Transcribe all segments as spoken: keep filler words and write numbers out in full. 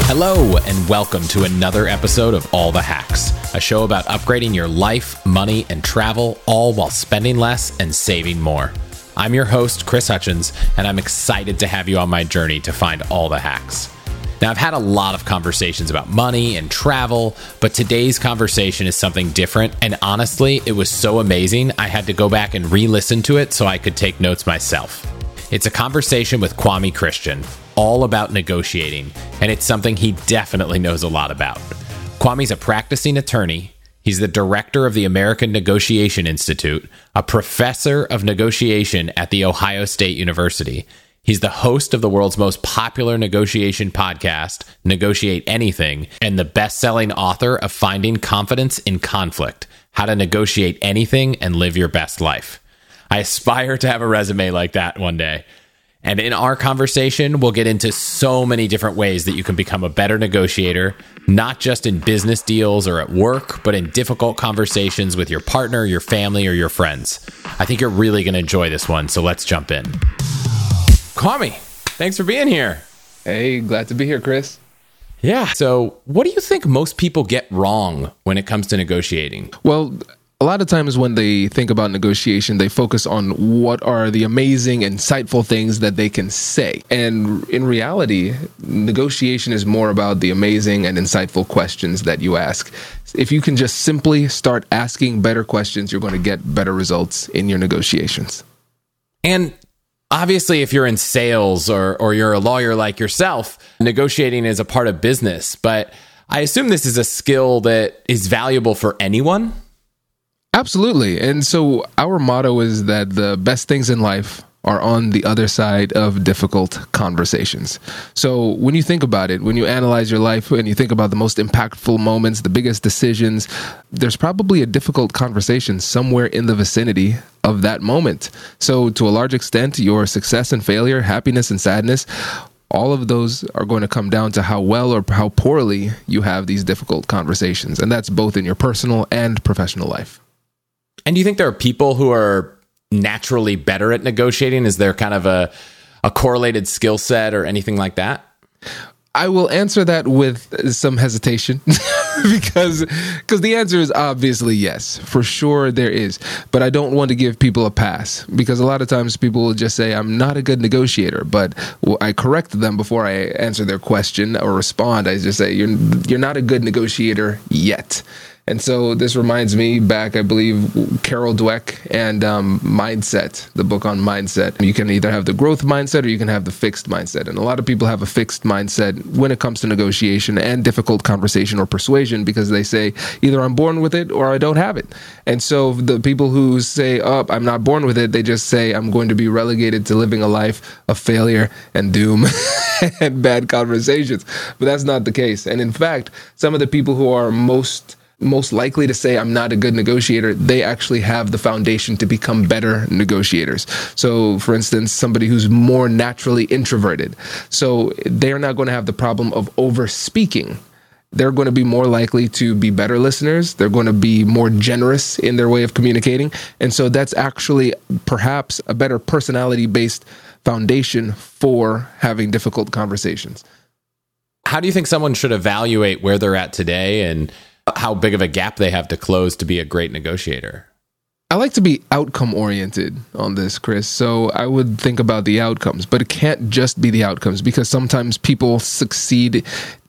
Hello, and welcome to another episode of All the Hacks, a show about upgrading your life, money, and travel, all while spending less and saving more. I'm your host, Chris Hutchins, and I'm excited to have you on my journey to find all the hacks. Now, I've had a lot of conversations about money and travel, but today's conversation is something different, and honestly, it was so amazing, I had to go back and re-listen to it so I could take notes myself. It's a conversation with Kwame Christian, all about negotiating, and it's something he definitely knows a lot about. Kwame's a practicing attorney. He's the director of the American Negotiation Institute, a professor of negotiation at The Ohio State University. He's the host of the world's most popular negotiation podcast, Negotiate Anything, and the best-selling author of Finding Confidence in Conflict, How to Negotiate Anything and Live Your Best Life. I aspire to have a resume like that one day. And in our conversation, we'll get into so many different ways that you can become a better negotiator, not just in business deals or at work, but in difficult conversations with your partner, your family, or your friends. I think you're really going to enjoy this one, so let's jump in. Kwame, thanks for being here. Hey, glad to be here, Chris. Yeah, so what do you think most people get wrong when it comes to negotiating? Well, a lot of times when they think about negotiation, they focus on what are the amazing, insightful things that they can say. And in reality, negotiation is more about the amazing and insightful questions that you ask. If you can just simply start asking better questions, you're going to get better results in your negotiations. And obviously, if you're in sales or, or you're a lawyer like yourself, negotiating is a part of business. But I assume this is a skill that is valuable for anyone? Absolutely. And so our motto is that the best things in life are on the other side of difficult conversations. So when you think about it, when you analyze your life and you think about the most impactful moments, the biggest decisions, there's probably a difficult conversation somewhere in the vicinity of that moment. So to a large extent, your success and failure, happiness and sadness, all of those are going to come down to how well or how poorly you have these difficult conversations. And that's both in your personal and professional life. And do you think there are people who are naturally better at negotiating? Is there kind of a, a correlated skill set or anything like that? I will answer that with some hesitation because because the answer is obviously yes. For sure there is. But I don't want to give people a pass because a lot of times people will just say, I'm not a good negotiator. But I correct them before I answer their question or respond. I just say, you're you're not a good negotiator yet. And so this reminds me back, I believe, Carol Dweck and um, Mindset, the book on mindset. You can either have the growth mindset or you can have the fixed mindset. And a lot of people have a fixed mindset when it comes to negotiation and difficult conversation or persuasion because they say either I'm born with it or I don't have it. And so the people who say, oh, I'm not born with it, they just say I'm going to be relegated to living a life of failure and doom and bad conversations. But that's not the case. And in fact, some of the people who are most most likely to say I'm not a good negotiator, they actually have the foundation to become better negotiators. So for instance, somebody who's more naturally introverted. So they're not going to have the problem of over speaking. They're going to be more likely to be better listeners. They're going to be more generous in their way of communicating. And so that's actually perhaps a better personality-based foundation for having difficult conversations. How do you think someone should evaluate where they're at today and how big of a gap they have to close to be a great negotiator? I like to be outcome oriented on this, Chris. So I would think about the outcomes, but it can't just be the outcomes because sometimes people succeed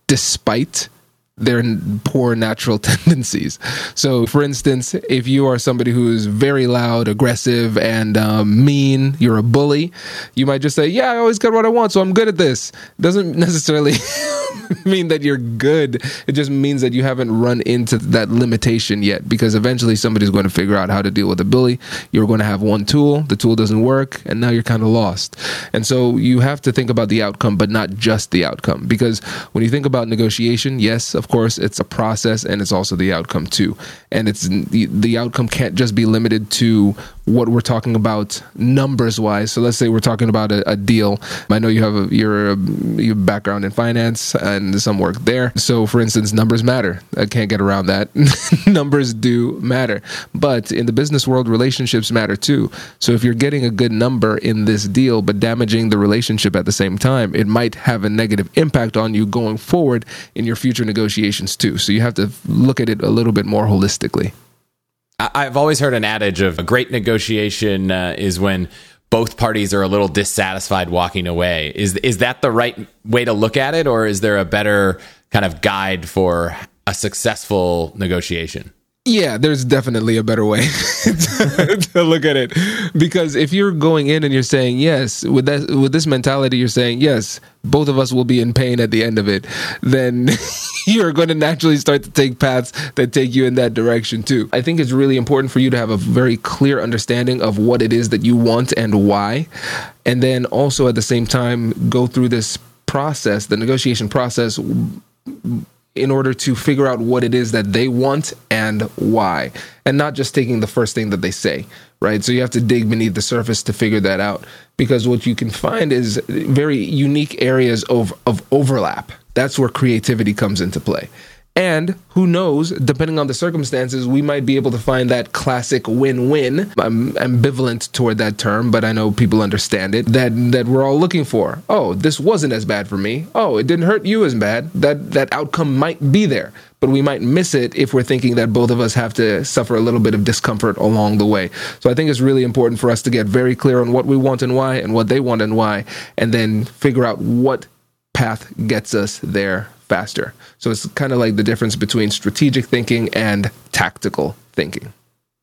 despite their poor natural tendencies. So for instance, if you are somebody who is very loud, aggressive, and um, mean, you're a bully, you might just say, yeah, I always get what I want, so I'm good at this. Doesn't necessarily mean that you're good. It just means that you haven't run into that limitation yet, because eventually somebody's going to figure out how to deal with a bully. You're going to have one tool, the tool doesn't work, and now you're kind of lost. And so you have to think about the outcome, but not just the outcome, because when you think about negotiation, yes, of course, it's a process, and it's also the outcome too. And it's the, the outcome can't just be limited to what we're talking about numbers wise. So let's say we're talking about a, a deal. I know you have a, your, your background in finance and some work there. So for instance, numbers matter. I can't get around that. Numbers do matter. But in the business world, relationships matter too. So if you're getting a good number in this deal, but damaging the relationship at the same time, it might have a negative impact on you going forward in your future negotiations too. So you have to look at it a little bit more holistically. I've always heard an adage of a great negotiation uh, is when both parties are a little dissatisfied walking away. Is is that the right way to look at it, or is there a better kind of guide for a successful negotiation? Yeah, there's definitely a better way to, to look at it, because if you're going in and you're saying yes with that with this mentality, you're saying yes, both of us will be in pain at the end of it, then you're going to naturally start to take paths that take you in that direction too. I think it's really important for you to have a very clear understanding of what it is that you want and why, and then also at the same time go through this process, the negotiation process, in order to figure out what it is that they want and why, and not just taking the first thing that they say, right? So you have to dig beneath the surface to figure that out, because what you can find is very unique areas of, of overlap. That's where creativity comes into play. And who knows, depending on the circumstances, we might be able to find that classic win-win. I'm ambivalent toward that term, but I know people understand it, that that we're all looking for. Oh, this wasn't as bad for me. Oh, it didn't hurt you as bad. That that outcome might be there, but we might miss it if we're thinking that both of us have to suffer a little bit of discomfort along the way. So I think it's really important for us to get very clear on what we want and why, and what they want and why, and then figure out what path gets us there faster. So it's kind of like the difference between strategic thinking and tactical thinking.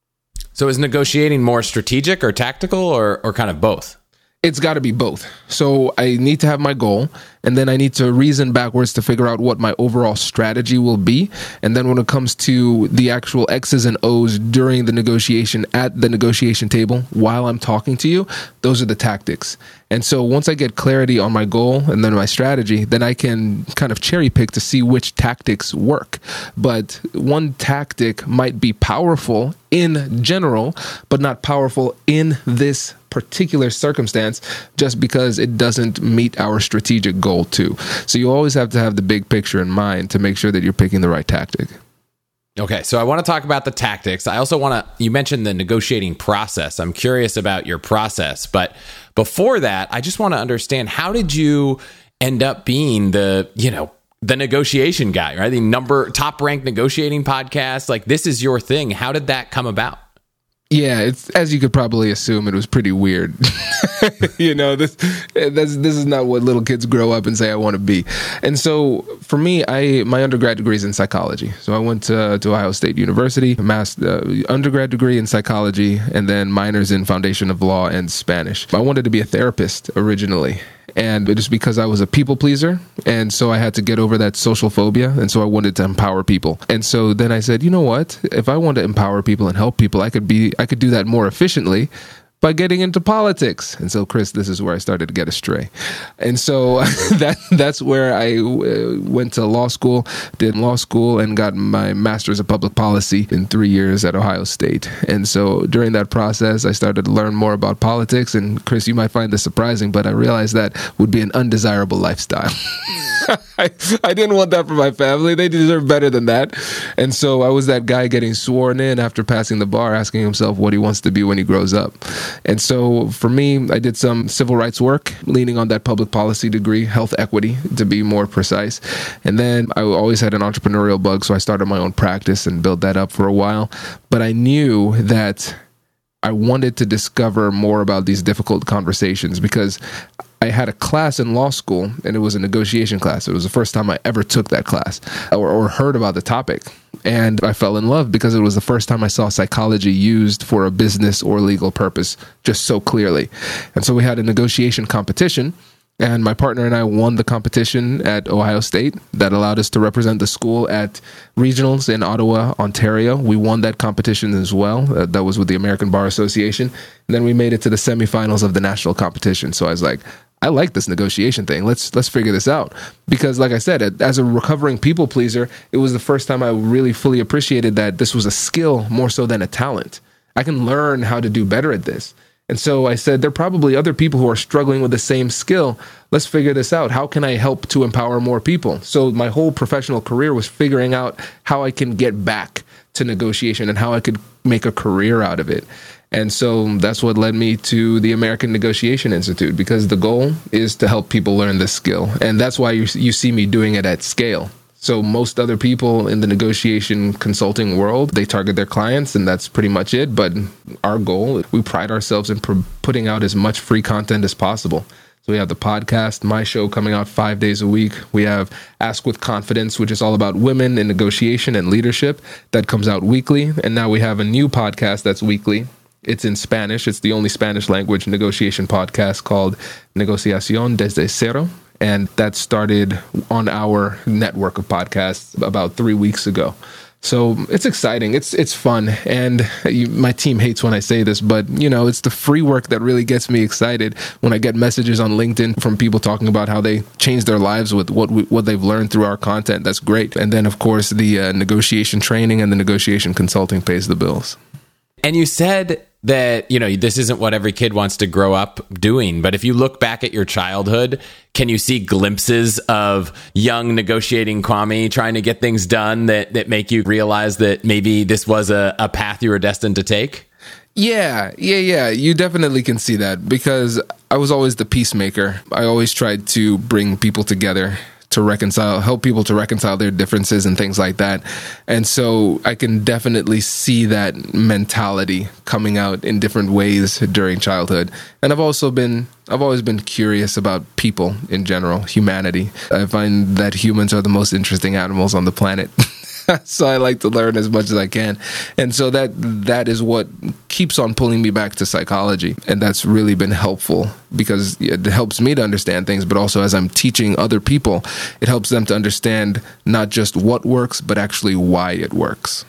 So is negotiating more strategic or tactical, or or kind of both? It's got to be both. So I need to have my goal, and then I need to reason backwards to figure out what my overall strategy will be. And then when it comes to the actual X's and O's during the negotiation at the negotiation table, while I'm talking to you, those are the tactics. And so once I get clarity on my goal and then my strategy, then I can kind of cherry pick to see which tactics work. But one tactic might be powerful in general, but not powerful in this particular circumstance, just because it doesn't meet our strategic goal too. So you always have to have the big picture in mind to make sure that you're picking the right tactic. Okay, so I want to talk about the tactics. I also want to, you mentioned the negotiating process. I'm curious about your process, but before that, I just want to understand, how did you end up being the, you know, the negotiation guy, right? The number top ranked negotiating podcast. Like, this is your thing. How did that come about? Yeah, it's, as you could probably assume, it was pretty weird. you know, this this this is not what little kids grow up and say I want to be. And so for me, I my undergrad degree is in psychology. So I went to, to Ohio State University, master, uh, undergrad degree in psychology, and then minors in foundation of law and Spanish. I wanted to be a therapist originally. And it is because I was a people pleaser. And so I had to get over that social phobia. And so I wanted to empower people. And so then I said, you know what? If I want to empower people and help people, I could be, I could do that more efficiently by getting into politics. And so, Chris, this is where I started to get astray. And so that that's where I uh, went to law school, did law school, and got my master's of public policy in three years at Ohio State. And so during that process, I started to learn more about politics. And Chris, you might find this surprising, but I realized that would be an undesirable lifestyle. I, I didn't want that for my family. They deserve better than that. And so I was that guy getting sworn in after passing the bar, asking himself what he wants to be when he grows up. And so for me, I did some civil rights work, leaning on that public policy degree, health equity, to be more precise. And then I always had an entrepreneurial bug, so I started my own practice and built that up for a while. But I knew that I wanted to discover more about these difficult conversations, because I had a class in law school, and it was a negotiation class. It was the first time I ever took that class or, or heard about the topic. And I fell in love because it was the first time I saw psychology used for a business or legal purpose just so clearly. And so we had a negotiation competition, and my partner and I won the competition at Ohio State. That allowed us to represent the school at regionals in Ottawa, Ontario. We won that competition as well. Uh, that was with the American Bar Association. And then we made it to the semifinals of the national competition. So I was like, I like this negotiation thing. Let's let's figure this out. Because like I said, as a recovering people pleaser, it was the first time I really fully appreciated that this was a skill more so than a talent. I can learn how to do better at this. And so I said, there are probably other people who are struggling with the same skill. Let's figure this out. How can I help to empower more people? So my whole professional career was figuring out how I can get back to negotiation and how I could make a career out of it. And so that's what led me to the American Negotiation Institute, because the goal is to help people learn this skill. And that's why you, you see me doing it at scale. So most other people in the negotiation consulting world, they target their clients and that's pretty much it. But our goal, we pride ourselves in pr- putting out as much free content as possible. So we have the podcast, my show, coming out five days a week. We have Ask with Confidence, which is all about women in negotiation and leadership. That comes out weekly. And now we have a new podcast that's weekly. It's in Spanish. It's the only Spanish language negotiation podcast called Negociación desde Cero. And that started on our network of podcasts about three weeks ago. So it's exciting. It's it's fun. And you, my team hates when I say this, but, you know, it's the free work that really gets me excited when I get messages on LinkedIn from people talking about how they changed their lives with what we, what they've learned through our content. That's great. And then, of course, the uh, negotiation training and the negotiation consulting pays the bills. And you said that, you know, this isn't what every kid wants to grow up doing. But if you look back at your childhood, can you see glimpses of young negotiating Kwame trying to get things done that, that make you realize that maybe this was a, a path you were destined to take? Yeah, yeah, yeah. You definitely can see that, because I was always the peacemaker. I always tried to bring people together, to reconcile, help people to reconcile their differences and things like that. And so I can definitely see that mentality coming out in different ways during childhood. And I've also been, I've always been curious about people in general, humanity. I find that humans are the most interesting animals on the planet. So I like to learn as much as I can. And so that that is what keeps on pulling me back to psychology. And that's really been helpful, because it helps me to understand things, but also as I'm teaching other people, it helps them to understand not just what works, but actually why it works.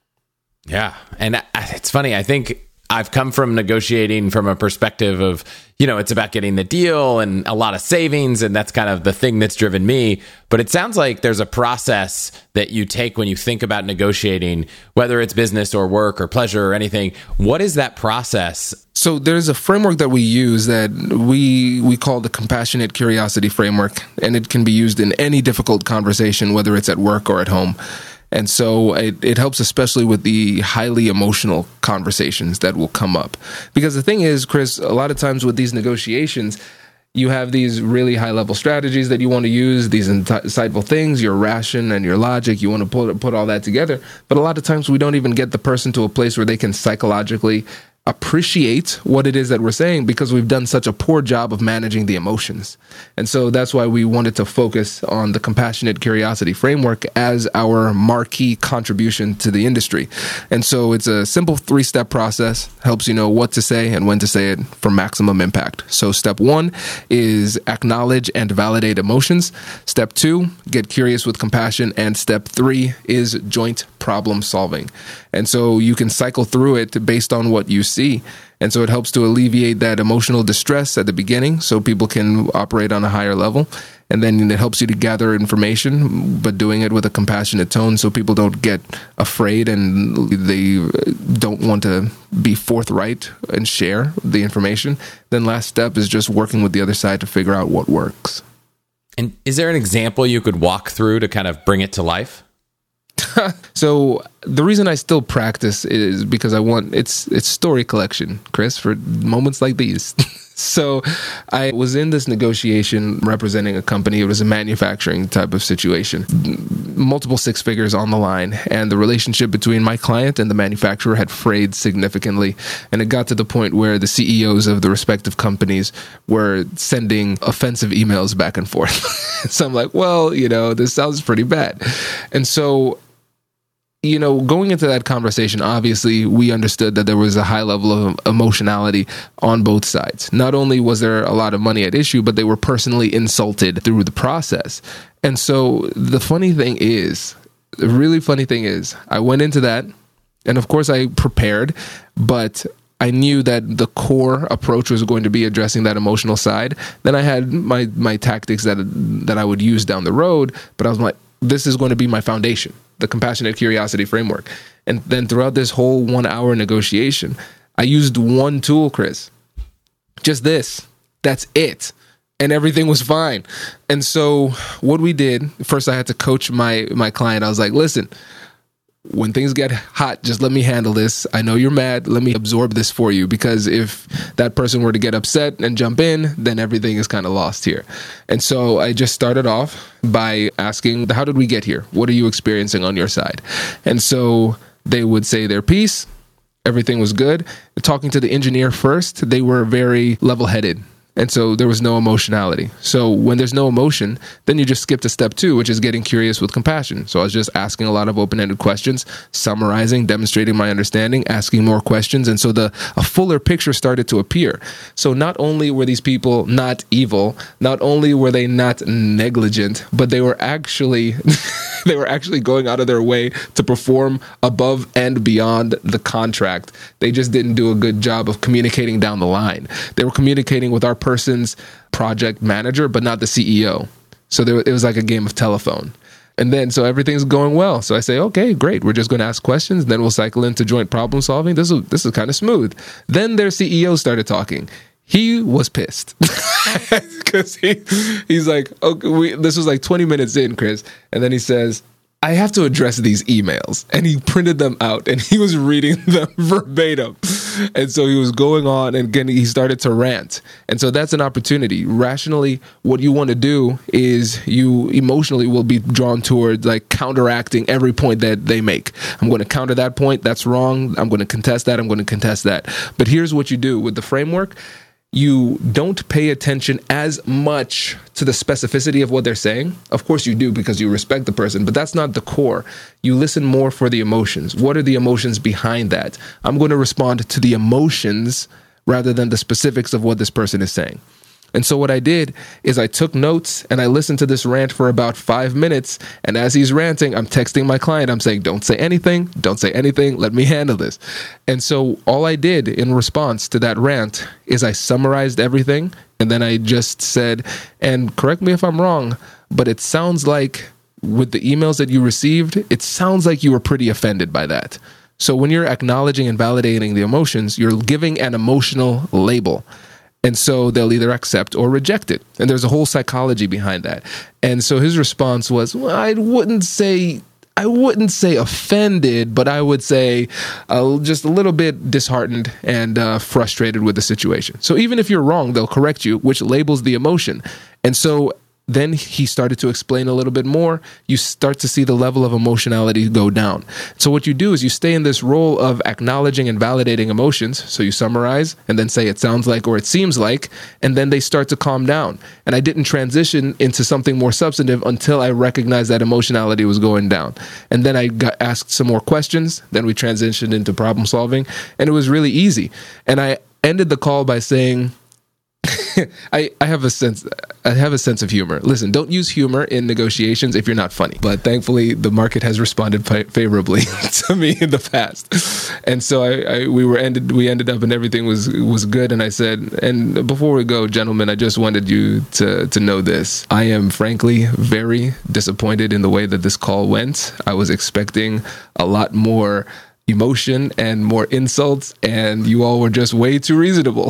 Yeah. And it's funny. I think I've come from negotiating from a perspective of, you know, it's about getting the deal and a lot of savings, and that's kind of the thing that's driven me. But it sounds like there's a process that you take when you think about negotiating, whether it's business or work or pleasure or anything. What is that process? So there's a framework that we use that we we call the compassionate curiosity framework, and it can be used in any difficult conversation, whether it's at work or at home. And so it, it helps especially with the highly emotional conversations that will come up. Because the thing is, Chris, a lot of times with these negotiations, you have these really high-level strategies that you want to use, these insightful things, your ration and your logic, you want to put, put all that together. But a lot of times we don't even get the person to a place where they can psychologically appreciate what it is that we're saying, because we've done such a poor job of managing the emotions. And so that's why we wanted to focus on the compassionate curiosity framework as our marquee contribution to the industry. And so it's a simple three-step process, helps you know what to say and when to say it for maximum impact. So step one is acknowledge and validate emotions. Step two, get curious with compassion. And step three is joint problem solving. And so you can cycle through it based on what you see. And so it helps to alleviate that emotional distress at the beginning so people can operate on a higher level. And then it helps you to gather information, but doing it with a compassionate tone so people don't get afraid and they don't want to be forthright and share the information. Then last step is just working with the other side to figure out what works. And is there an example you could walk through to kind of bring it to life? So the reason I still practice is because I want, it's it's story collection, Chris, for moments like these. So I was in this negotiation representing a company. It was a manufacturing type of situation, multiple six figures on the line. And the relationship between my client and the manufacturer had frayed significantly. And it got to the point where the C E Os of the respective companies were sending offensive emails back and forth. So I'm like, well, you know, this sounds pretty bad. And so, you know, going into that conversation, obviously, we understood that there was a high level of emotionality on both sides. Not only was there a lot of money at issue, but they were personally insulted through the process. And so the funny thing is, the really funny thing is, I went into that, and of course I prepared, but I knew that the core approach was going to be addressing that emotional side. Then I had my my tactics that that I would use down the road, but I was like, this is going to be my foundation, the compassionate curiosity framework. And then throughout this whole one hour negotiation, I used one tool, Chris. Just this. That's it. And everything was fine. And so what we did, first I had to coach my my client. I was like, listen, when things get hot, just let me handle this. I know you're mad. Let me absorb this for you, because if that person were to get upset and jump in, then everything is kind of lost here. And so I just started off by asking, how did we get here? What are you experiencing on your side? And so they would say their piece. Everything was good. Talking to the engineer first, they were very level-headed. And so there was no emotionality. So when there's no emotion, then you just skip to step two, which is getting curious with compassion. So I was just asking a lot of open-ended questions, summarizing, demonstrating my understanding, asking more questions. And so the a fuller picture started to appear. So not only were these people not evil, not only were they not negligent, but they were actually they were actually going out of their way to perform above and beyond the contract. They just didn't do a good job of communicating down the line. They were communicating with our person's project manager, but not the C E O. So there, it was like a game of telephone. And then, so everything's going well. So I say, okay, great. We're just going to ask questions. Then we'll cycle into joint problem solving. This is, this is kind of smooth. Then their C E O started talking. He was pissed because he, he's like, okay, we, this was like twenty minutes in, Chris. And then he says, I have to address these emails. And he printed them out and he was reading them verbatim. And so he was going on, and again, he started to rant. And so that's an opportunity. Rationally, what you want to do is you emotionally will be drawn towards like counteracting every point that they make. I'm going to counter that point. That's wrong. I'm going to contest that. I'm going to contest that. But here's what you do with the framework. You don't pay attention as much to the specificity of what they're saying. Of course you do, because you respect the person, but that's not the core. You listen more for the emotions. What are the emotions behind that? I'm going to respond to the emotions rather than the specifics of what this person is saying. And so what I did is I took notes and I listened to this rant for about five minutes. And as he's ranting, I'm texting my client. I'm saying, don't say anything. Don't say anything. Let me handle this. And so all I did in response to that rant is I summarized everything. And then I just said, and correct me if I'm wrong, but it sounds like with the emails that you received, it sounds like you were pretty offended by that. So when you're acknowledging and validating the emotions, you're giving an emotional label. And so they'll either accept or reject it. And there's a whole psychology behind that. And so his response was, well, I wouldn't say, I wouldn't say offended, but I would say uh, just a little bit disheartened and uh, frustrated with the situation. So even if you're wrong, they'll correct you, which labels the emotion. And so then he started to explain a little bit more. You start to see the level of emotionality go down. So what you do is you stay in this role of acknowledging and validating emotions. So you summarize and then say it sounds like or it seems like, and then they start to calm down. And I didn't transition into something more substantive until I recognized that emotionality was going down. And then I got asked some more questions. Then we transitioned into problem solving, and it was really easy. And I ended the call by saying, I, I have a sense I have a sense of humor. Listen, don't use humor in negotiations if you're not funny. But thankfully, the market has responded fa- favorably to me in the past, and so I, I we were ended we ended up and everything was was good. And I said, and before we go, gentlemen, I just wanted you to to know this. I am frankly very disappointed in the way that this call went. I was expecting a lot more emotion and more insults, and you all were just way too reasonable.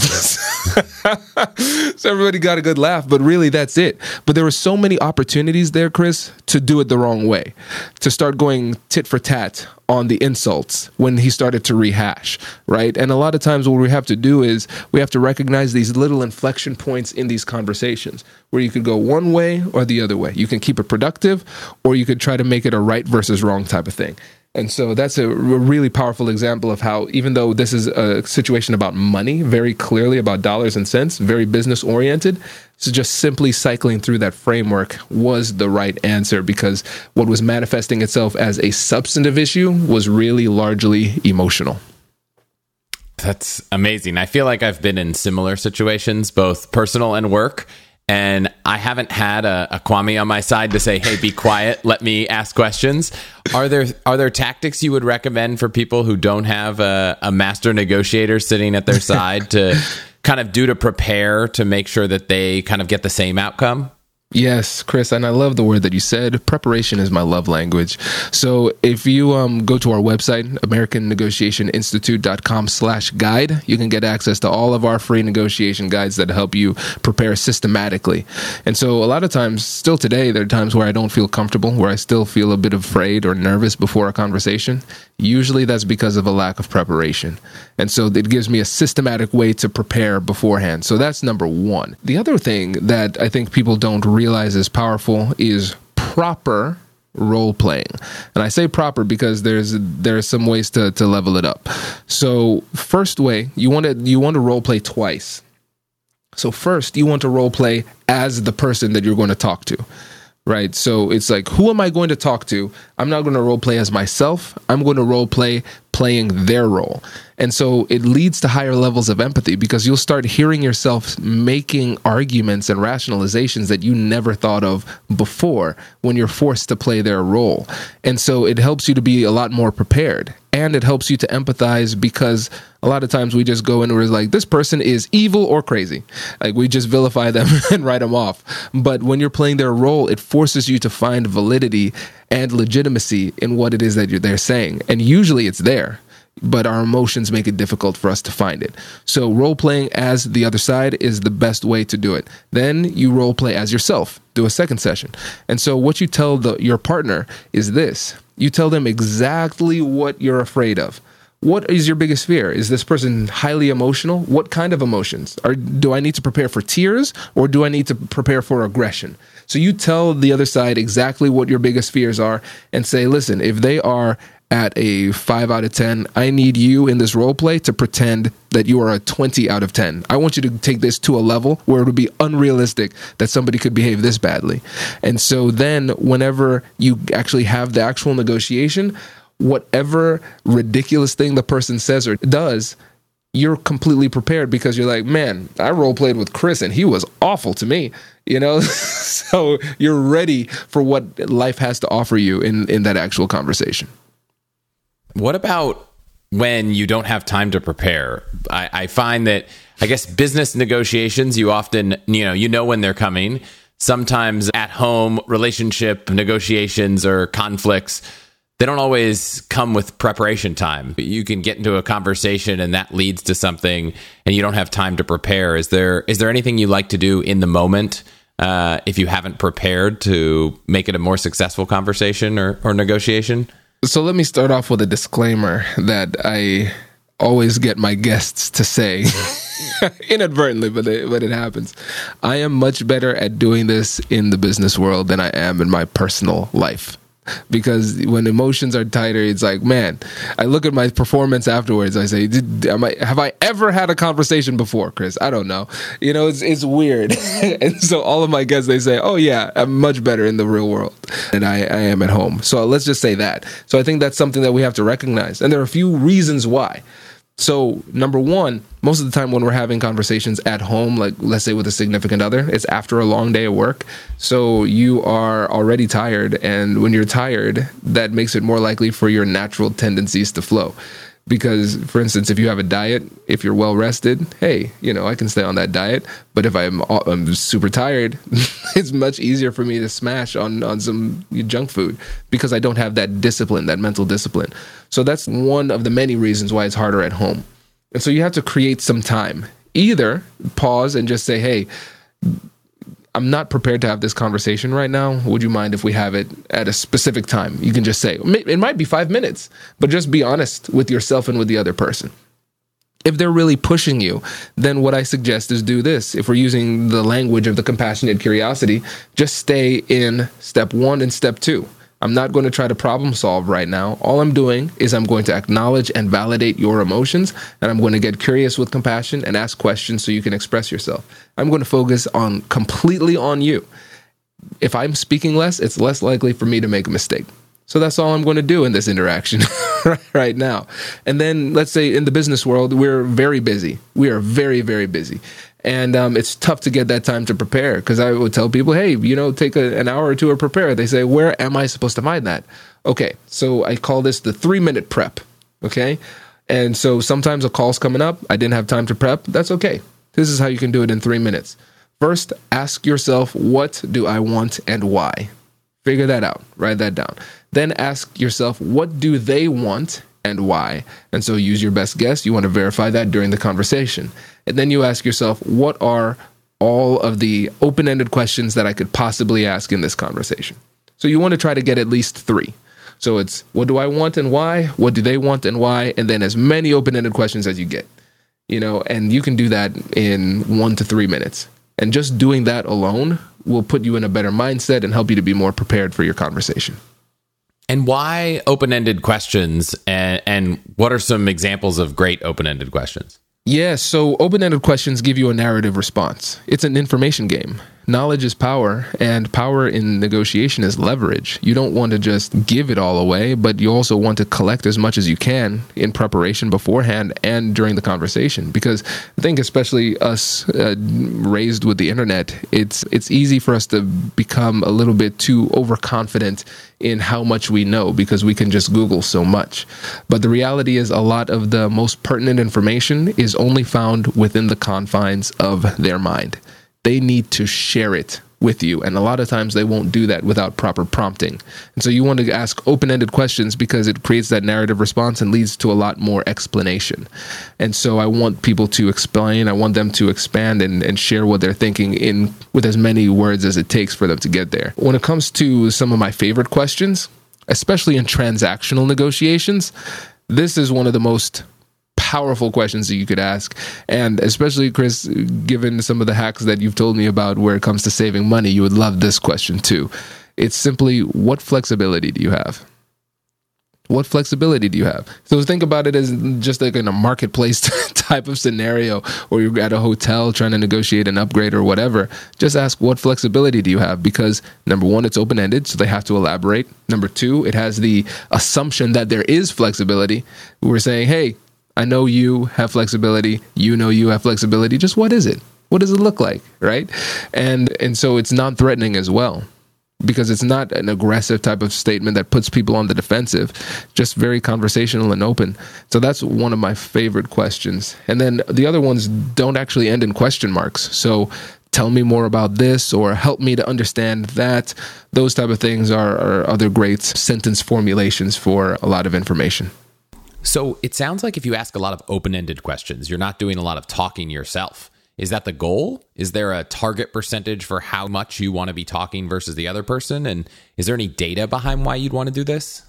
So everybody got a good laugh, but really that's it. But there were so many opportunities there, Chris, to do it the wrong way, to start going tit for tat on the insults when he started to rehash, right? And a lot of times what we have to do is we have to recognize these little inflection points in these conversations where you could go one way or the other way. You can keep it productive, or you could try to make it a right versus wrong type of thing. And so that's a really powerful example of how, even though this is a situation about money, very clearly about dollars and cents, very business oriented, so just simply cycling through that framework was the right answer, because what was manifesting itself as a substantive issue was really largely emotional. That's amazing. I feel like I've been in similar situations, both personal and work. And I haven't had a, a Kwame on my side to say, hey, be quiet, let me ask questions. Are there are there tactics you would recommend for people who don't have a, a master negotiator sitting at their side to kind of do to prepare to make sure that they kind of get the same outcome? Yes, Chris, and I love the word that you said. Preparation is my love language. So if you um, go to our website, American Negotiation Institute dot com slash guide, you can get access to all of our free negotiation guides that help you prepare systematically. And so a lot of times, still today, there are times where I don't feel comfortable, where I still feel a bit afraid or nervous before a conversation. Usually that's because of a lack of preparation. And so it gives me a systematic way to prepare beforehand. So that's number one. The other thing that I think people don't realize is powerful is proper role playing. And I say proper because there's there's some ways to, to level it up. So first way, you want to you want to role play twice. So first, you want to role play as the person that you're going to talk to. Right. So it's like, who am I going to talk to? I'm not going to role play as myself. I'm going to role play playing their role. And so it leads to higher levels of empathy because you'll start hearing yourself making arguments and rationalizations that you never thought of before when you're forced to play their role. And so it helps you to be a lot more prepared. And it helps you to empathize because a lot of times we just go in and we're like, this person is evil or crazy. Like we just vilify them and write them off. But when you're playing their role, it forces you to find validity and legitimacy in what it is that you're they're saying. And usually it's there, but our emotions make it difficult for us to find it. So role playing as the other side is the best way to do it. Then you role play as yourself. Do a second session. And so what you tell the, your partner is this. You tell them exactly what you're afraid of. What is your biggest fear? Is this person highly emotional? What kind of emotions? Or do I need to prepare for tears or do I need to prepare for aggression? So you tell the other side exactly what your biggest fears are and say, listen, if they are at a five out of ten, I need you in this role play to pretend that you are a twenty out of ten. I want you to take this to a level where it would be unrealistic that somebody could behave this badly. And so then whenever you actually have the actual negotiation, whatever ridiculous thing the person says or does, you're completely prepared because you're like, man, I role played with Chris and he was awful to me, you know? So you're ready for what life has to offer you in, in that actual conversation. What about when you don't have time to prepare? I, I find that, I guess, business negotiations, you often, you know, you know when they're coming. Sometimes at home, relationship negotiations or conflicts, they don't always come with preparation time. You can get into a conversation and that leads to something and you don't have time to prepare. Is there is there anything you like to do in the moment uh, if you haven't prepared to make it a more successful conversation or, or negotiation? So let me start off with a disclaimer that I always get my guests to say inadvertently, but it, but it happens. I am much better at doing this in the business world than I am in my personal life. Because when emotions are tighter, it's like, man, I look at my performance afterwards. I say, Did, am I, have I ever had a conversation before, Chris? I don't know. You know, it's it's weird. And so all of my guests, they say, oh, yeah, I'm much better in the real world than I, I am at home. So let's just say that. So I think that's something that we have to recognize. And there are a few reasons why. So number one, most of the time when we're having conversations at home, like let's say with a significant other, it's after a long day of work. So you are already tired. And when you're tired, that makes it more likely for your natural tendencies to flow. Because, for instance, if you have a diet, if you're well rested, hey, you know, I can stay on that diet. But if I'm I'm super tired, it's much easier for me to smash on, on some junk food because I don't have that discipline, that mental discipline. So that's one of the many reasons why it's harder at home. And so you have to create some time. Either pause and just say, hey, I'm not prepared to have this conversation right now. Would you mind if we have it at a specific time? You can just say, it might be five minutes, but just be honest with yourself and with the other person. If they're really pushing you, then what I suggest is do this. If we're using the language of the compassionate curiosity, just stay in step one and step two. I'm not going to try to problem solve right now. All I'm doing is I'm going to acknowledge and validate your emotions, and I'm going to get curious with compassion and ask questions so you can express yourself. I'm going to focus on completely on you. If I'm speaking less, it's less likely for me to make a mistake. So that's all I'm going to do in this interaction right now. And then let's say in the business world, we're very busy. We are very, very busy. And um, it's tough to get that time to prepare because I would tell people, hey, you know, take a, an hour or two to prepare. They say, where am I supposed to find that? Okay, so I call this the three-minute prep, okay? And so sometimes a call's coming up. I didn't have time to prep. That's okay. This is how you can do it in three minutes. First, ask yourself, what do I want and why? Figure that out. Write that down. Then ask yourself, what do they want and why? And so use your best guess. You want to verify that during the conversation. And then you ask yourself, what are all of the open-ended questions that I could possibly ask in this conversation? So you want to try to get at least three. So it's, what do I want and why? What do they want and why? And then as many open-ended questions as you get, you know, and you can do that in one to three minutes. And just doing that alone will put you in a better mindset and help you to be more prepared for your conversation. And why open-ended questions? And, and what are some examples of great open-ended questions? Yeah, so open-ended questions give you a narrative response. It's an information game. Knowledge is power, and power in negotiation is leverage. You don't want to just give it all away, but you also want to collect as much as you can in preparation beforehand and during the conversation. Because I think especially us uh, raised with the internet, it's it's easy for us to become a little bit too overconfident in how much we know because we can just Google so much. But the reality is a lot of the most pertinent information is only found within the confines of their mind. They need to share it with you. And a lot of times they won't do that without proper prompting. And so you want to ask open-ended questions because it creates that narrative response and leads to a lot more explanation. And so I want people to explain. I want them to expand and, and share what they're thinking in with as many words as it takes for them to get there. When it comes to some of my favorite questions, especially in transactional negotiations, this is one of the most powerful questions that you could ask. And especially, Chris, given some of the hacks that you've told me about where it comes to saving money, you would love this question too. It's simply, what flexibility do you have? What flexibility do you have? So think about it as just like in a marketplace type of scenario, or you're at a hotel trying to negotiate an upgrade or whatever. Just ask, what flexibility do you have? Because number one, it's open-ended, so they have to elaborate. Number two, it has the assumption that there is flexibility. We're saying, hey, I know you have flexibility. You know you have flexibility. Just what is it? What does it look like, right? And and so it's non-threatening as well, because it's not an aggressive type of statement that puts people on the defensive, just very conversational and open. So that's one of my favorite questions. And then the other ones don't actually end in question marks. So tell me more about this, or help me to understand that. Those type of things are, are other great sentence formulations for a lot of information. So it sounds like if you ask a lot of open-ended questions, you're not doing a lot of talking yourself. Is that the goal? Is there a target percentage for how much you want to be talking versus the other person? And is there any data behind why you'd want to do this?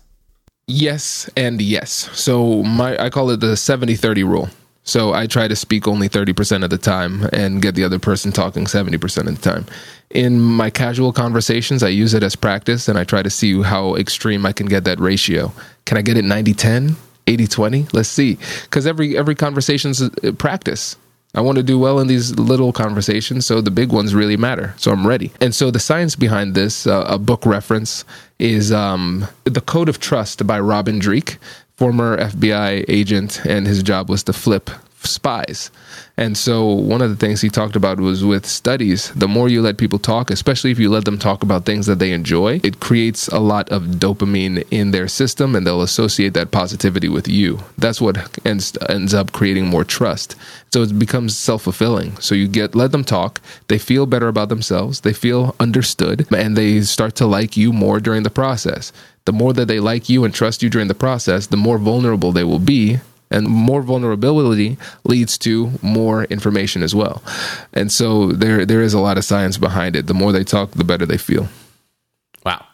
Yes and yes. So my I call it the seventy thirty rule. So I try to speak only thirty percent of the time and get the other person talking seventy percent of the time. In my casual conversations, I use it as practice, and I try to see how extreme I can get that ratio. Can I get it ninety ten? eighty twenty? Let's see. Because every every conversation's a practice. I want to do well in these little conversations, so the big ones really matter. So I'm ready. And so the science behind this, uh, a book reference, is um, The Code of Trust by Robin Dreeke, former F B I agent, and his job was to flip spies. And so one of the things he talked about was with studies, the more you let people talk, especially if you let them talk about things that they enjoy, it creates a lot of dopamine in their system, and they'll associate that positivity with you. That's what ends ends up creating more trust. So it becomes self-fulfilling. So you get let them talk, they feel better about themselves, they feel understood, and they start to like you more during the process. The more that they like you and trust you during the process, the more vulnerable they will be. And more vulnerability leads to more information as well. And so there there is a lot of science behind it. The more they talk, the better they feel. Wow.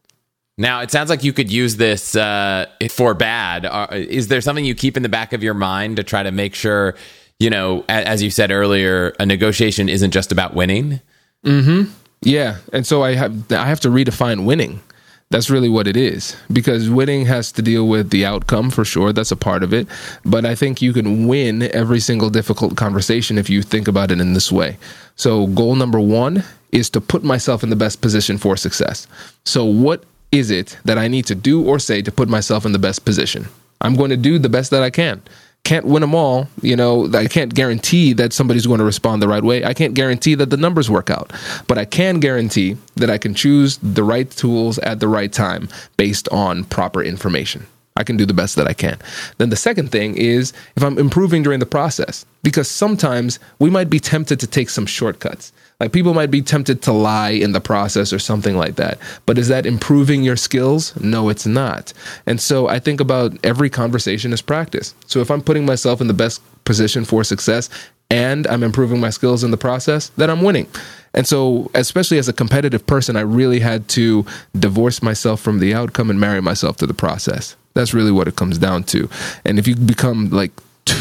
Now, it sounds like you could use this uh, for bad. Uh, is there something you keep in the back of your mind to try to make sure, you know, as you said earlier, a negotiation isn't just about winning? Mm-hmm. Yeah. And so I have I have to redefine winning. That's really what it is, because winning has to deal with the outcome for sure. That's a part of it. But I think you can win every single difficult conversation if you think about it in this way. So goal number one is to put myself in the best position for success. So what is it that I need to do or say to put myself in the best position? I'm going to do the best that I can. Can't win them all. You know, I can't guarantee that somebody's going to respond the right way. I can't guarantee that the numbers work out, but I can guarantee that I can choose the right tools at the right time based on proper information. I can do the best that I can. Then the second thing is if I'm improving during the process, because sometimes we might be tempted to take some shortcuts. Like people might be tempted to lie in the process or something like that. But is that improving your skills? No, it's not. And so I think about every conversation as practice. So if I'm putting myself in the best position for success and I'm improving my skills in the process, then I'm winning. And so, especially as a competitive person, I really had to divorce myself from the outcome and marry myself to the process. That's really what it comes down to. And if you become like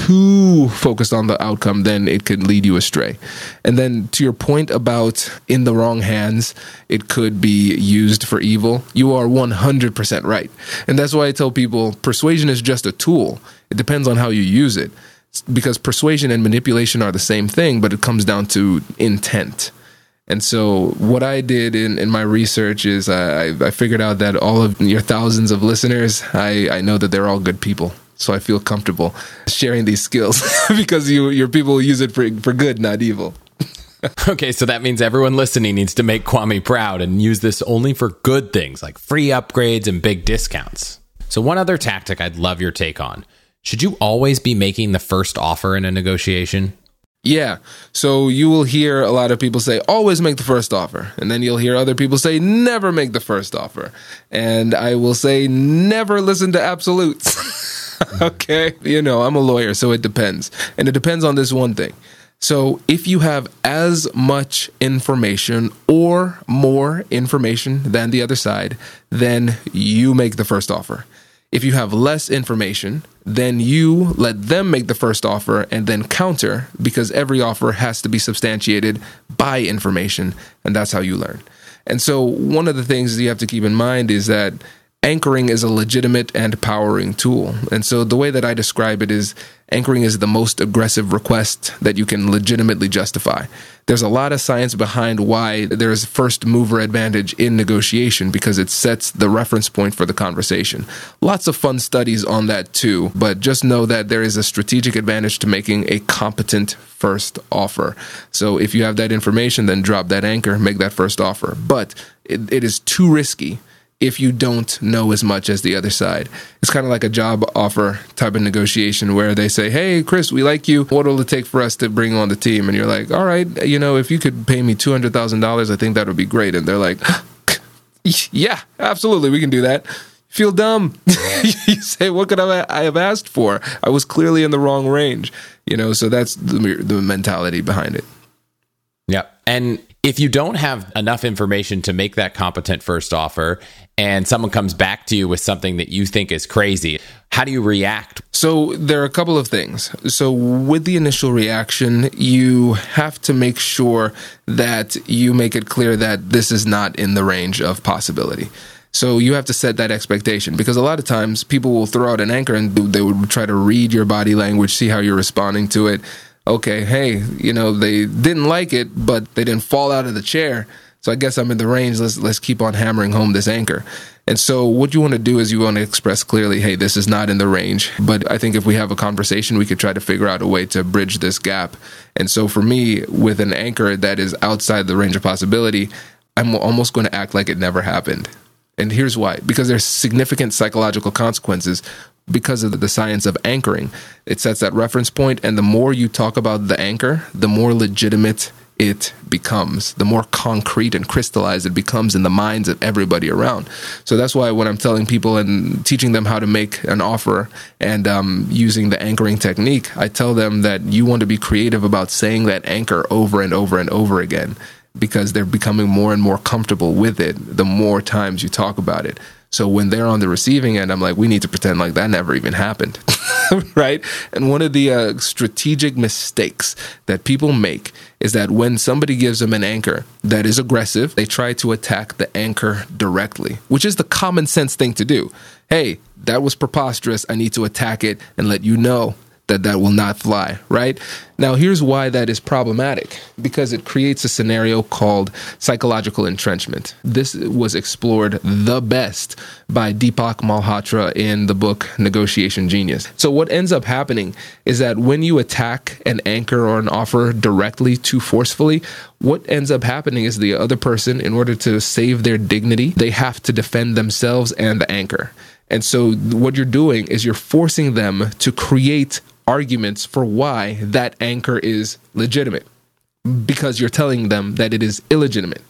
too focused on the outcome, then it could lead you astray. And then to your point about in the wrong hands, it could be used for evil. You are one hundred percent right. And that's why I tell people persuasion is just a tool. It depends on how you use it. Because persuasion and manipulation are the same thing, but it comes down to intent. And so what I did in, in my research is I, I figured out that all of your thousands of listeners, I, I know that they're all good people. So I feel comfortable sharing these skills because you, your people use it for, for good, not evil. Okay, so that means everyone listening needs to make Kwame proud and use this only for good things like free upgrades and big discounts. So one other tactic I'd love your take on. Should you always be making the first offer in a negotiation? Yeah. So you will hear a lot of people say, always make the first offer. And then you'll hear other people say, never make the first offer. And I will say, never listen to absolutes. Okay. You know, I'm a lawyer, so it depends. And it depends on this one thing. So if you have as much information or more information than the other side, then you make the first offer. If you have less information, then you let them make the first offer and then counter, because every offer has to be substantiated by information, and that's how you learn. And so one of the things you have to keep in mind is that anchoring is a legitimate and powering tool. And so the way that I describe it is anchoring is the most aggressive request that you can legitimately justify. There's a lot of science behind why there's first mover advantage in negotiation, because it sets the reference point for the conversation. Lots of fun studies on that too, but just know that there is a strategic advantage to making a competent first offer. So if you have that information, then drop that anchor, make that first offer. But it, it is too risky if you don't know as much as the other side. It's kind of like a job offer type of negotiation where they say, hey, Chris, we like you. What will it take for us to bring you on the team? And you're like, all right, you know, if you could pay me two hundred thousand dollars, I think that would be great. And they're like, yeah, absolutely, we can do that. Feel dumb. You say, what could I have asked for? I was clearly in the wrong range. You know, so that's the, the mentality behind it. Yep. And if you don't have enough information to make that competent first offer and someone comes back to you with something that you think is crazy, how do you react? So there are a couple of things. So with the initial reaction, you have to make sure that you make it clear that this is not in the range of possibility. So you have to set that expectation, because a lot of times people will throw out an anchor and they would try to read your body language, see how you're responding to it. Okay, hey, you know, they didn't like it, but they didn't fall out of the chair. So I guess I'm in the range. Let's let's keep on hammering home this anchor. And so what you want to do is you want to express clearly, hey, this is not in the range. But I think if we have a conversation, we could try to figure out a way to bridge this gap. And so for me, with an anchor that is outside the range of possibility, I'm almost going to act like it never happened. And here's why. Because there's significant psychological consequences because of the science of anchoring. It sets that reference point, and the more you talk about the anchor, the more legitimate it becomes, the more concrete and crystallized it becomes in the minds of everybody around. So that's why when I'm telling people and teaching them how to make an offer and um, using the anchoring technique, I tell them that you want to be creative about saying that anchor over and over and over again, because they're becoming more and more comfortable with it the more times you talk about it. So when they're on the receiving end, I'm like, we need to pretend like that never even happened, right? And one of the uh, strategic mistakes that people make is that when somebody gives them an anchor that is aggressive, they try to attack the anchor directly, which is the common sense thing to do. Hey, that was preposterous. I need to attack it and let you know that that will not fly, right? Now, here's why that is problematic, because it creates a scenario called psychological entrenchment. This was explored the best by Deepak Malhotra in the book Negotiation Genius. So what ends up happening is that when you attack an anchor or an offer directly too forcefully, what ends up happening is the other person, in order to save their dignity, they have to defend themselves and the anchor. And so what you're doing is you're forcing them to create arguments for why that anchor is legitimate, because you're telling them that it is illegitimate.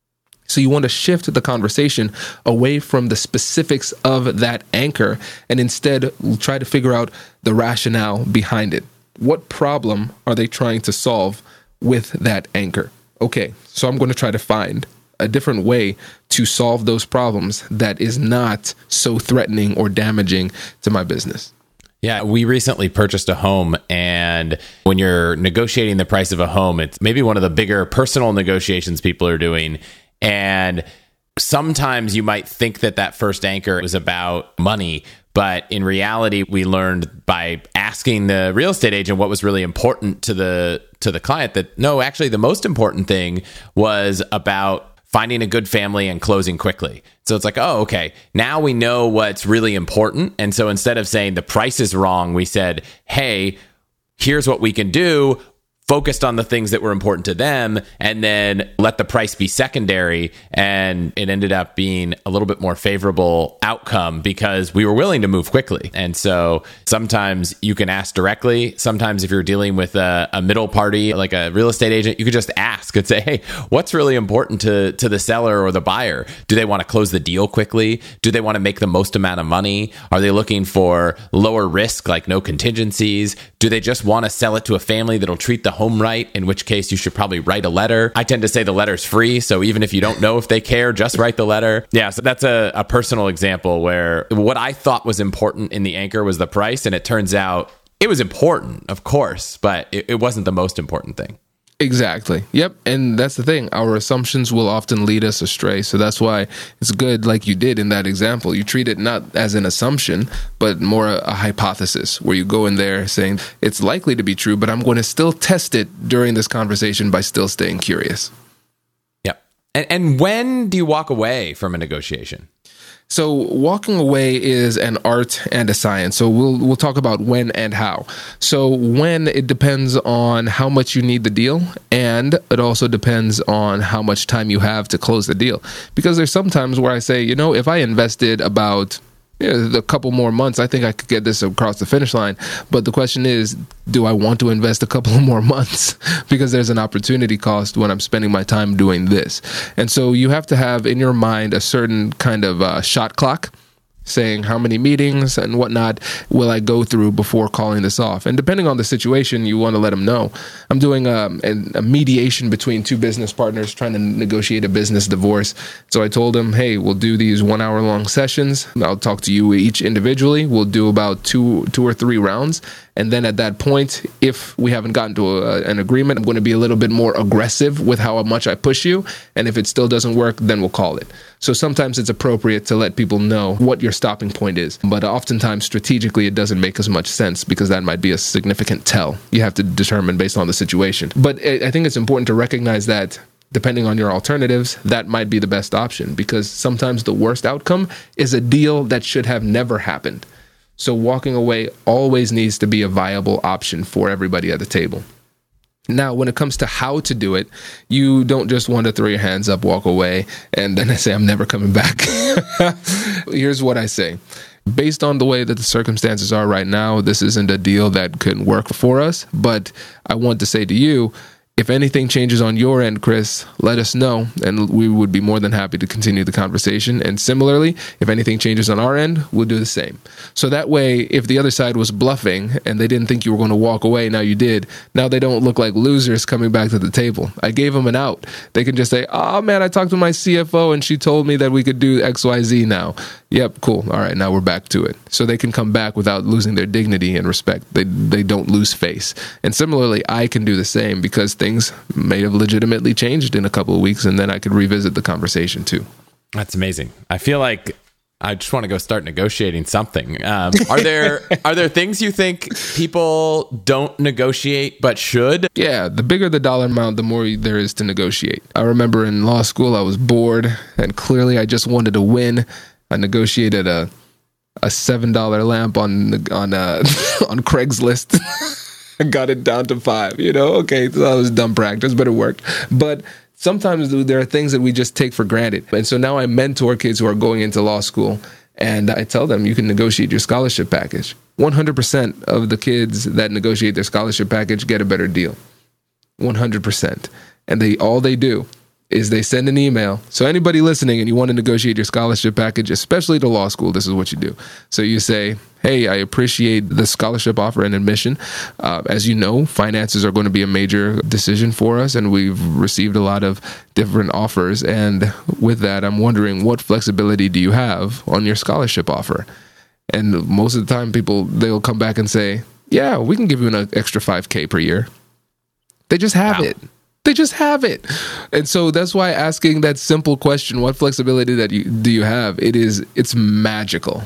So you want to shift the conversation away from the specifics of that anchor and instead try to figure out the rationale behind it. What problem are they trying to solve with that anchor? Okay, so I'm going to try to find a different way to solve those problems that is not so threatening or damaging to my business. Yeah, we recently purchased a home, and when you're negotiating the price of a home, it's maybe one of the bigger personal negotiations people are doing. And sometimes you might think that that first anchor was about money, but in reality, we learned by asking the real estate agent what was really important to the to the client that no, actually the most important thing was about finding a good family and closing quickly. So it's like, oh, okay, now we know what's really important. And so instead of saying the price is wrong, we said, hey, here's what we can do, focused on the things that were important to them, and then let the price be secondary. And it ended up being a little bit more favorable outcome because we were willing to move quickly. And so sometimes you can ask directly. Sometimes if you're dealing with a, a middle party, like a real estate agent, you could just ask and say, hey, what's really important to, to the seller or the buyer? Do they want to close the deal quickly? Do they want to make the most amount of money? Are they looking for lower risk, like no contingencies? Do they just want to sell it to a family that'll treat the home right, in which case you should probably write a letter. I tend to say the letter's free, so even if you don't know if they care, just write the letter. Yeah, so that's a, a personal example where what I thought was important in the anchor was the price, and it turns out it was important, of course, but it, it wasn't the most important thing. Exactly. Yep. And that's the thing. Our assumptions will often lead us astray. So that's why it's good, like you did in that example. You treat it not as an assumption, but more a, a hypothesis where you go in there saying it's likely to be true, but I'm going to still test it during this conversation by still staying curious. Yep. And, and when do you walk away from a negotiation? So walking away is an art and a science. So we'll we'll talk about when and how. So when, it depends on how much you need the deal, and it also depends on how much time you have to close the deal. Because there's some times where I say, you know, if I invested about yeah, a couple more months, I think I could get this across the finish line. But the question is, do I want to invest a couple of more months? Because there's an opportunity cost when I'm spending my time doing this. And so you have to have in your mind a certain kind of uh, shot clock, saying how many meetings and whatnot will I go through before calling this off. And depending on the situation, you want to let them know. I'm doing a, a mediation between two business partners trying to negotiate a business divorce. So I told them, hey, we'll do these one hour long sessions. I'll talk to you each individually. We'll do about two, two or three rounds. And then at that point, if we haven't gotten to a, an agreement, I'm going to be a little bit more aggressive with how much I push you. And if it still doesn't work, then we'll call it. So sometimes it's appropriate to let people know what your stopping point is. But oftentimes, strategically, it doesn't make as much sense because that might be a significant tell. You have to determine based on the situation. But I think it's important to recognize that depending on your alternatives, that might be the best option, because sometimes the worst outcome is a deal that should have never happened. So walking away always needs to be a viable option for everybody at the table. Now, when it comes to how to do it, you don't just want to throw your hands up, walk away, and then I say, I'm never coming back. Here's what I say. Based on the way that the circumstances are right now, this isn't a deal that could work for us. But I want to say to you, if anything changes on your end, Chris, let us know, and we would be more than happy to continue the conversation. And similarly, if anything changes on our end, we'll do the same. So that way, if the other side was bluffing and they didn't think you were going to walk away, now you did, now they don't look like losers coming back to the table. I gave them an out. They can just say, oh man, I talked to my C F O and she told me that we could do X Y Z now. Yep, cool. All right, now we're back to it. So they can come back without losing their dignity and respect. They they don't lose face. And similarly, I can do the same because things may have legitimately changed in a couple of weeks, and then I could revisit the conversation too. That's amazing. I feel like I just want to go start negotiating something. Um, are there are there things you think people don't negotiate but should? Yeah, the bigger the dollar amount, the more there is to negotiate. I remember in law school, I was bored, and clearly I just wanted to win. I negotiated a a seven dollar lamp on on uh, on Craigslist. I got it down to five. You know, okay, so that was dumb practice, but it worked. But sometimes there are things that we just take for granted, and so now I mentor kids who are going into law school. And I tell them, you can negotiate your scholarship package. one hundred percent of the kids that negotiate their scholarship package get a better deal. one hundred percent. And they all they do is they send an email. So anybody listening and you want to negotiate your scholarship package, especially to law school, this is what you do. So you say, hey, I appreciate the scholarship offer and admission. Uh, as you know, finances are going to be a major decision for us, and we've received a lot of different offers. And with that, I'm wondering, what flexibility do you have on your scholarship offer? And most of the time, people, they'll come back and say, yeah, we can give you an extra five K per year. They just have Wow. it. They just have it. And so that's why asking that simple question, what flexibility that you do you have, it is it's magical.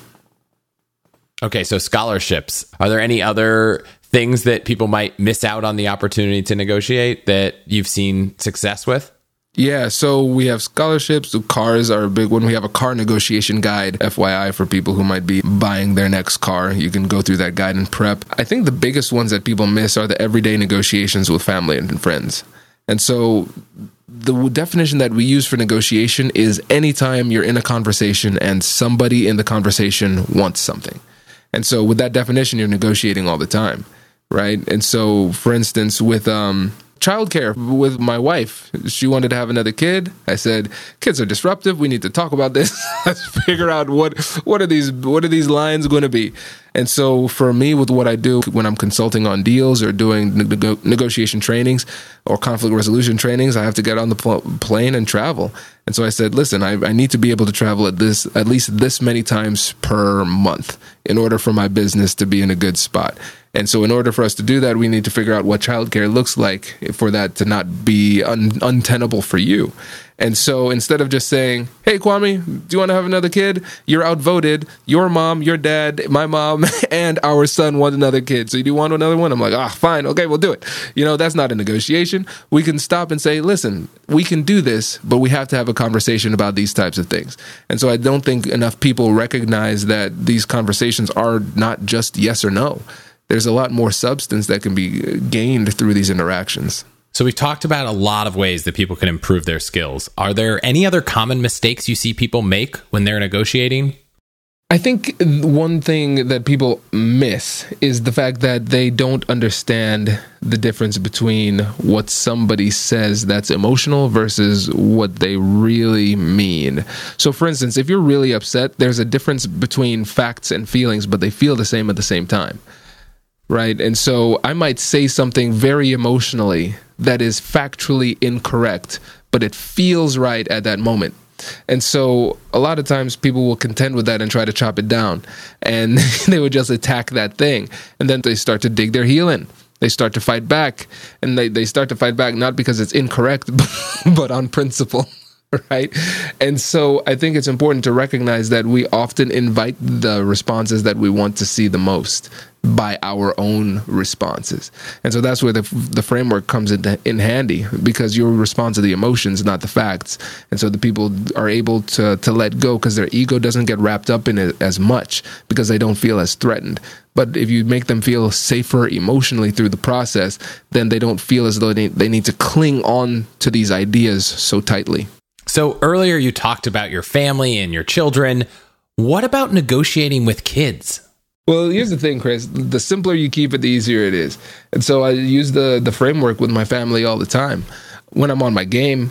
Okay, so scholarships. Are there any other things that people might miss out on the opportunity to negotiate that you've seen success with? Yeah, so we have scholarships. Cars are a big one. We have a car negotiation guide, F Y I, for people who might be buying their next car. You can go through that guide and prep. I think the biggest ones that people miss are the everyday negotiations with family and friends. And so the definition that we use for negotiation is anytime you're in a conversation and somebody in the conversation wants something. And so with that definition, you're negotiating all the time, right? And so, for instance, with um, childcare with my wife, she wanted to have another kid. I said, kids are disruptive. We need to talk about this. Let's figure out what what are these what are these lines going to be. And so for me, with what I do when I'm consulting on deals or doing nego- negotiation trainings or conflict resolution trainings, I have to get on the pl- plane and travel. And so I said, listen, I, I need to be able to travel at this at least this many times per month in order for my business to be in a good spot. And so in order for us to do that, we need to figure out what childcare looks like for that to not be un- untenable for you. And so instead of just saying, hey, Kwame, do you want to have another kid? You're outvoted. Your mom, your dad, my mom, and our son want another kid. So do you want another one? I'm like, ah, fine. Okay, we'll do it. You know, that's not a negotiation. We can stop and say, listen, we can do this, but we have to have a conversation about these types of things. And so I don't think enough people recognize that these conversations are not just yes or no. There's a lot more substance that can be gained through these interactions. So we've talked about a lot of ways that people can improve their skills. Are there any other common mistakes you see people make when they're negotiating? I think one thing that people miss is the fact that they don't understand the difference between what somebody says that's emotional versus what they really mean. So for instance, if you're really upset, there's a difference between facts and feelings, but they feel the same at the same time. Right. And so I might say something very emotionally that is factually incorrect, but it feels right at that moment. And so a lot of times people will contend with that and try to chop it down, and they would just attack that thing. And then they start to dig their heel in. They start to fight back, and they, they start to fight back not because it's incorrect, but on principle. Right. And so I think it's important to recognize that we often invite the responses that we want to see the most by our own responses. And so that's where the the framework comes in, in handy, because you respond to the emotions, not the facts. And so the people are able to, to let go because their ego doesn't get wrapped up in it as much because they don't feel as threatened. But if you make them feel safer emotionally through the process, then they don't feel as though they, they need to cling on to these ideas so tightly. So earlier you talked about your family and your children. What about negotiating with kids? Well, here's the thing, Chris. The simpler you keep it, the easier it is. And so I use the, the framework with my family all the time. When I'm on my game,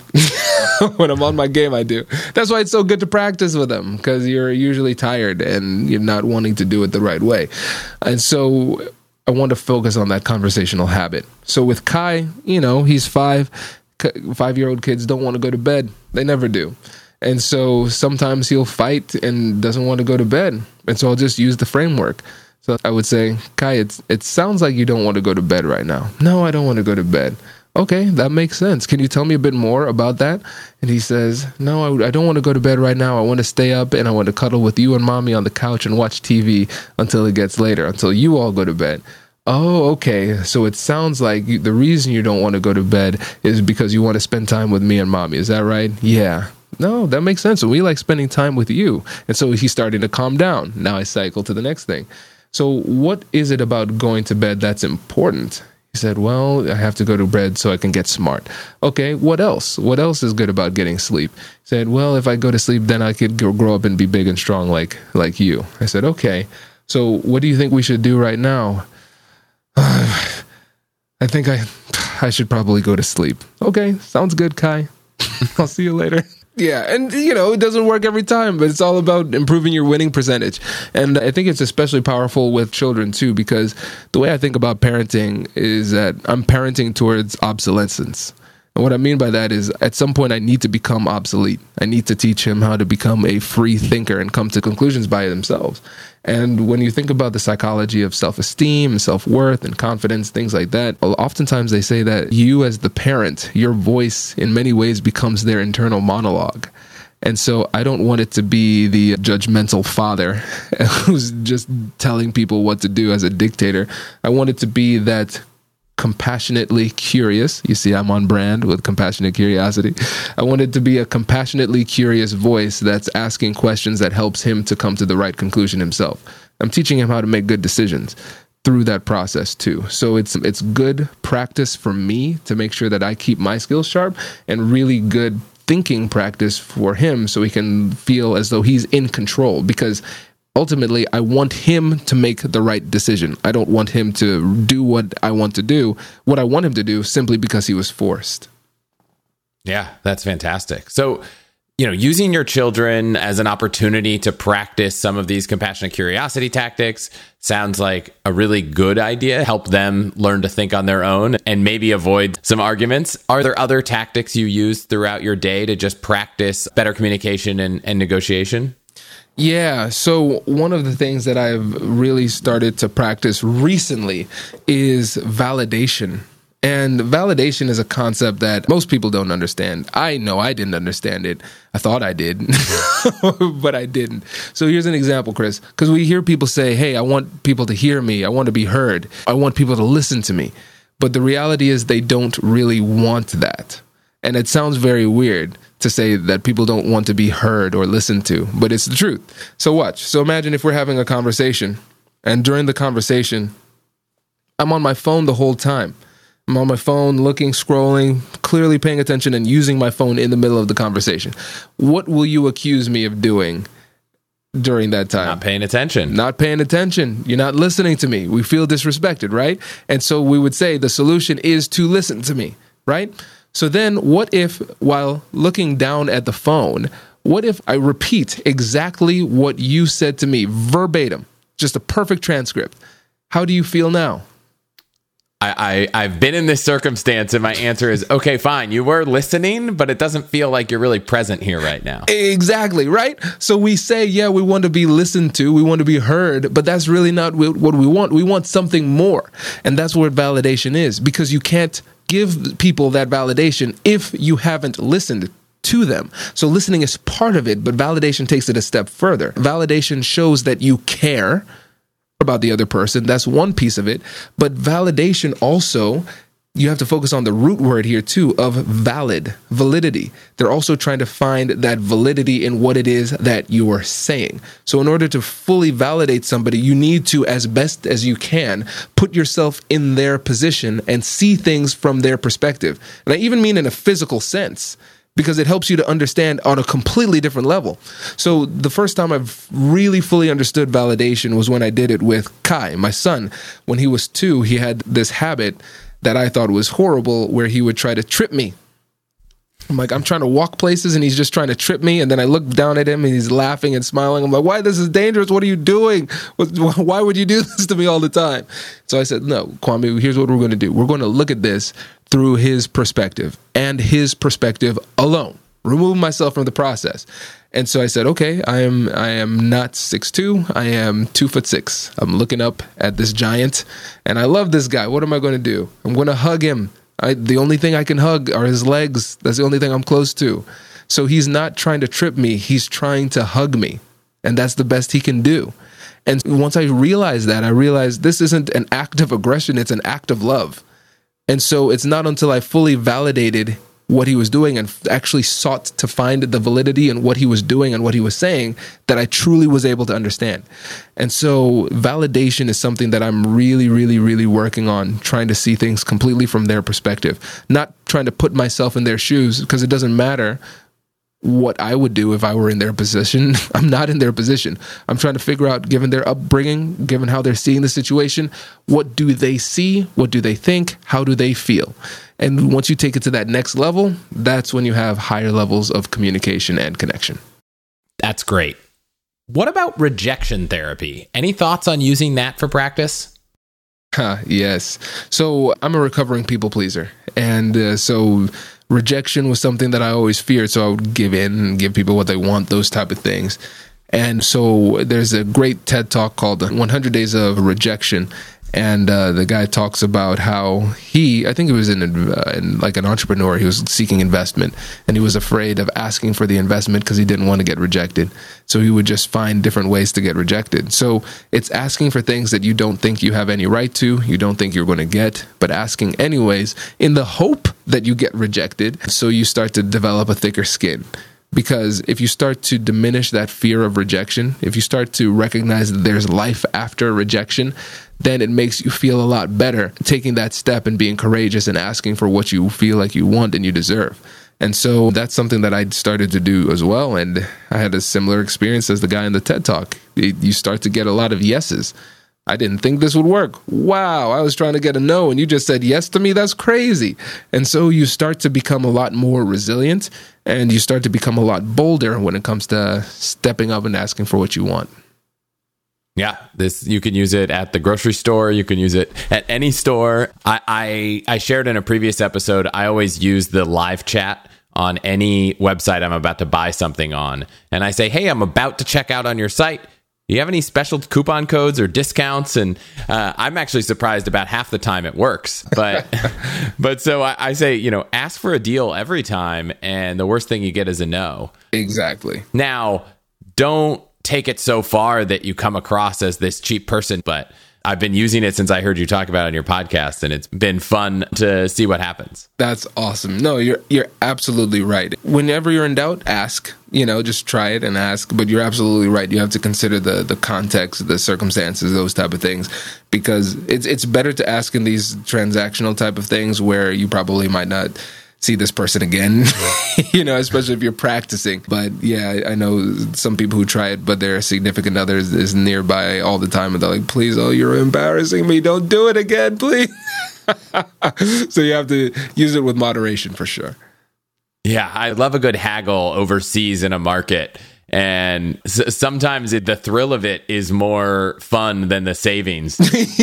when I'm on my game, I do. That's why it's so good to practice with them, because you're usually tired and you're not wanting to do it the right way. And so I want to focus on that conversational habit. So with Kai, you know, he's five. Five-year-old kids don't want to go to bed. They never do. And so sometimes he'll fight and doesn't want to go to bed. And so I'll just use the framework. So I would say, Kai, it's, it sounds like you don't want to go to bed right now. No, I don't want to go to bed. Okay, that makes sense. Can you tell me a bit more about that? And he says, no, I, I don't want to go to bed right now. I want to stay up and I want to cuddle with you and mommy on the couch and watch T V until it gets later, until you all go to bed. Oh, okay. So it sounds like you, the reason you don't want to go to bed is because you want to spend time with me and mommy. Is that right? Yeah. No, that makes sense. We like spending time with you. And so he's starting to calm down. Now I cycle to the next thing. So what is it about going to bed that's important? He said, well, I have to go to bed so I can get smart. Okay, what else? What else is good about getting sleep? He said, well, if I go to sleep, then I could grow up and be big and strong like like you. I said, okay, so what do you think we should do right now? Uh, I think I, I should probably go to sleep. Okay, sounds good, Kai. I'll see you later. Yeah, and, you know, it doesn't work every time, but it's all about improving your winning percentage. And I think it's especially powerful with children, too, because the way I think about parenting is that I'm parenting towards obsolescence. And what I mean by that is at some point I need to become obsolete. I need to teach him how to become a free thinker and come to conclusions by themselves. And when you think about the psychology of self-esteem, self-worth, and confidence, things like that, oftentimes they say that you as the parent, your voice in many ways becomes their internal monologue. And so I don't want it to be the judgmental father who's just telling people what to do as a dictator. I want it to be that compassionately curious. You see, I'm on brand with compassionate curiosity. I want it to be a compassionately curious voice that's asking questions that helps him to come to the right conclusion himself. I'm teaching him how to make good decisions through that process too. So it's it's good practice for me to make sure that I keep my skills sharp, and really good thinking practice for him so he can feel as though he's in control, because ultimately, I want him to make the right decision. I don't want him to do what I want to do, what I want him to do, simply because he was forced. Yeah, that's fantastic. So, you know, using your children as an opportunity to practice some of these compassionate curiosity tactics sounds like a really good idea. Help them learn to think on their own and maybe avoid some arguments. Are there other tactics you use throughout your day to just practice better communication and, and negotiation? Yeah, so one of the things that I've really started to practice recently is validation. And validation is a concept that most people don't understand. I know I didn't understand it. I thought I did, but I didn't. So here's an example, Chris, because we hear people say, hey, I want people to hear me. I want to be heard. I want people to listen to me. But the reality is they don't really want that. And it sounds very weird to say that people don't want to be heard or listened to, but it's the truth. So watch. So imagine if we're having a conversation, and during the conversation, I'm on my phone the whole time. I'm on my phone, looking, scrolling, clearly paying attention, and using my phone in the middle of the conversation. What will you accuse me of doing during that time? Not paying attention. Not paying attention. You're not listening to me. We feel disrespected, right? And so we would say the solution is to listen to me, right? So then what if, while looking down at the phone, what if I repeat exactly what you said to me, verbatim, just a perfect transcript? How do you feel now? I, I, I've been in this circumstance, and my answer is, okay, fine. You were listening, but it doesn't feel like you're really present here right now. Exactly, right? So we say, yeah, we want to be listened to, we want to be heard, but that's really not what we want. We want something more. And that's what validation is, because you can't give people that validation if you haven't listened to them. So listening is part of it, but validation takes it a step further. Validation shows that you care about the other person. That's one piece of it. But validation also, you have to focus on the root word here too, of valid, validity. They're also trying to find that validity in what it is that you are saying. So in order to fully validate somebody, you need to, as best as you can, put yourself in their position and see things from their perspective. And I even mean in a physical sense, because it helps you to understand on a completely different level. So the first time I've really fully understood validation was when I did it with Kai, my son. When he was two, he had this habit that I thought was horrible, where he would try to trip me. I'm like, I'm trying to walk places and he's just trying to trip me. And then I look down at him and he's laughing and smiling. I'm like, why? This is dangerous. What are you doing? Why would you do this to me all the time? So I said, no, Kwame, here's what we're going to do. We're going to look at this through his perspective and his perspective alone. Remove myself from the process. And so I said, okay, I am I am not six two. I am two foot six. I'm looking up at this giant and I love this guy. What am I going to do? I'm going to hug him. I, the only thing I can hug are his legs. That's the only thing I'm close to. So he's not trying to trip me. He's trying to hug me. And that's the best he can do. And once I realized that, I realized this isn't an act of aggression. It's an act of love. And so it's not until I fully validated what he was doing and actually sought to find the validity in what he was doing and what he was saying that I truly was able to understand. And so validation is something that I'm really, really, really working on, trying to see things completely from their perspective, not trying to put myself in their shoes, because it doesn't matter what I would do if I were in their position. I'm not in their position. I'm trying to figure out, given their upbringing, given how they're seeing the situation, what do they see? What do they think? How do they feel? And once you take it to that next level, that's when you have higher levels of communication and connection. That's great. What about rejection therapy? Any thoughts on using that for practice? Huh, yes. So I'm a recovering people pleaser. And uh, so rejection was something that I always feared. So I would give in and give people what they want, those type of things. And so there's a great TED Talk called one hundred Days of Rejection. And uh, the guy talks about how he, I think it was in, uh, in like an entrepreneur, he was seeking investment and he was afraid of asking for the investment because he didn't want to get rejected. So he would just find different ways to get rejected. So it's asking for things that you don't think you have any right to, you don't think you're going to get, but asking anyways in the hope that you get rejected. So you start to develop a thicker skin. Because if you start to diminish that fear of rejection, if you start to recognize that there's life after rejection, then it makes you feel a lot better taking that step and being courageous and asking for what you feel like you want and you deserve. And so that's something that I started to do as well. And I had a similar experience as the guy in the TED Talk. You start to get a lot of yeses. I didn't think this would work. Wow, I was trying to get a no and you just said yes to me. That's crazy. And so you start to become a lot more resilient and you start to become a lot bolder when it comes to stepping up and asking for what you want. Yeah, this you can use it at the grocery store. You can use it at any store. I, I, I shared in a previous episode, I always use the live chat on any website I'm about to buy something on. And I say, hey, I'm about to check out on your site. Do you have any special coupon codes or discounts? And uh, I'm actually surprised about half the time it works. But but so I, I say, you know, ask for a deal every time. And the worst thing you get is a no. Exactly. Now, don't take it so far that you come across as this cheap person. But I've been using it since I heard you talk about it on your podcast, and it's been fun to see what happens. That's awesome. No, you're you're absolutely right. Whenever you're in doubt, ask. You know, just try it and ask. But you're absolutely right. You have to consider the the context, the circumstances, those type of things, because it's it's better to ask in these transactional type of things where you probably might not see this person again, you know, especially if you're practicing. But yeah, I know some people who try it, but their significant other is nearby all the time. And they're like, please, oh, you're embarrassing me. Don't do it again, please. So you have to use it with moderation for sure. Yeah, I love a good haggle overseas in a market. And s- sometimes it, the thrill of it is more fun than the savings.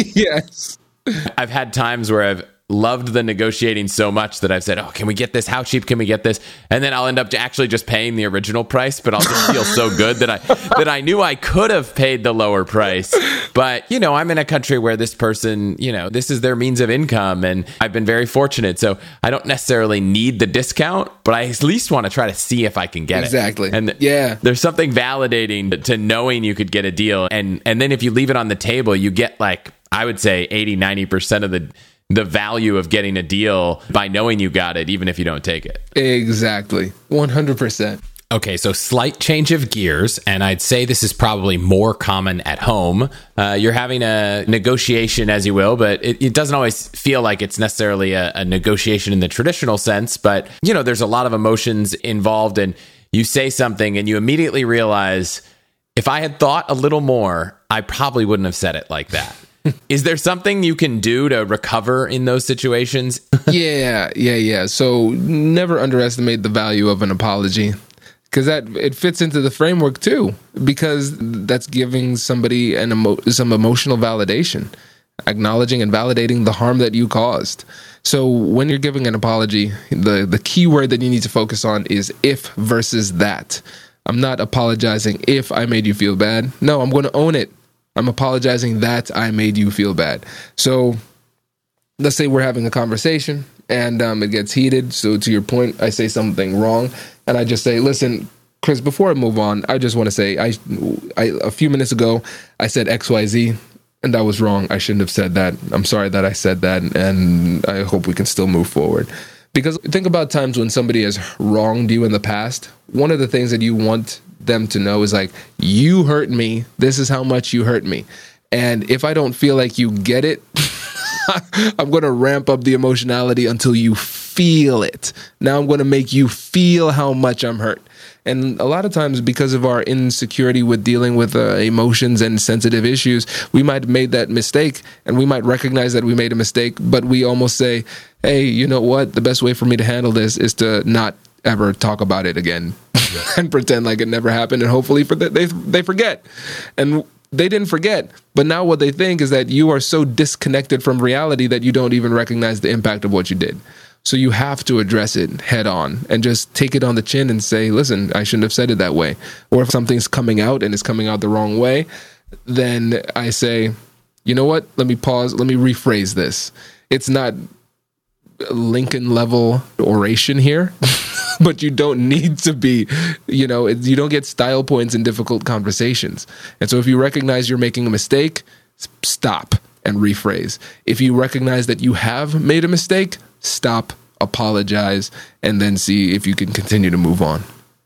Yes. I've had times where I've loved the negotiating so much that I've said, oh, can we get this? How cheap can we get this? And then I'll end up actually just paying the original price, but I'll just feel so good that I that I knew I could have paid the lower price. But, you know, I'm in a country where this person, you know, this is their means of income, and I've been very fortunate. So I don't necessarily need the discount, but I at least want to try to see if I can get exactly. it. Exactly. And yeah. There's something validating to knowing you could get a deal. And, and then if you leave it on the table, you get like, I would say eighty, ninety percent of the the value of getting a deal by knowing you got it, even if you don't take it. Exactly. one hundred percent. Okay, so slight change of gears, and I'd say this is probably more common at home. Uh, you're having a negotiation, as you will, but it, it doesn't always feel like it's necessarily a, a negotiation in the traditional sense. But, you know, there's a lot of emotions involved, and you say something and you immediately realize, if I had thought a little more, I probably wouldn't have said it like that. Is there something you can do to recover in those situations? yeah, yeah, yeah. So never underestimate the value of an apology, because that it fits into the framework too, because that's giving somebody an emo- some emotional validation, acknowledging and validating the harm that you caused. So when you're giving an apology, the, the key word that you need to focus on is if versus that. I'm not apologizing if I made you feel bad. No, I'm going to own it. I'm apologizing that I made you feel bad. So let's say we're having a conversation and um, it gets heated. So to your point, I say something wrong and I just say, listen, Chris, before I move on, I just want to say I, I a few minutes ago, I said X Y Z and that was wrong. I shouldn't have said that. I'm sorry that I said that. And I hope we can still move forward. Because think about times when somebody has wronged you in the past. One of the things that you want them to know is like, you hurt me. This is how much you hurt me. And if I don't feel like you get it, I'm going to ramp up the emotionality until you feel it. Now I'm going to make you feel how much I'm hurt. And a lot of times, because of our insecurity with dealing with uh, emotions and sensitive issues, we might have made that mistake, and we might recognize that we made a mistake, but we almost say, hey, you know what? The best way for me to handle this is to not ever talk about it again yeah. and pretend like it never happened. And hopefully for that, they, they forget. And they didn't forget. But now what they think is that you are so disconnected from reality that you don't even recognize the impact of what you did. So you have to address it head on and just take it on the chin and say, listen, I shouldn't have said it that way. Or if something's coming out and it's coming out the wrong way, then I say, you know what? Let me pause. Let me rephrase this. It's not Lincoln level oration here, but you don't need to be, you know, it, you don't get style points in difficult conversations. And so if you recognize you're making a mistake, stop and rephrase. If you recognize that you have made a mistake, stop, apologize, and then see if you can continue to move on.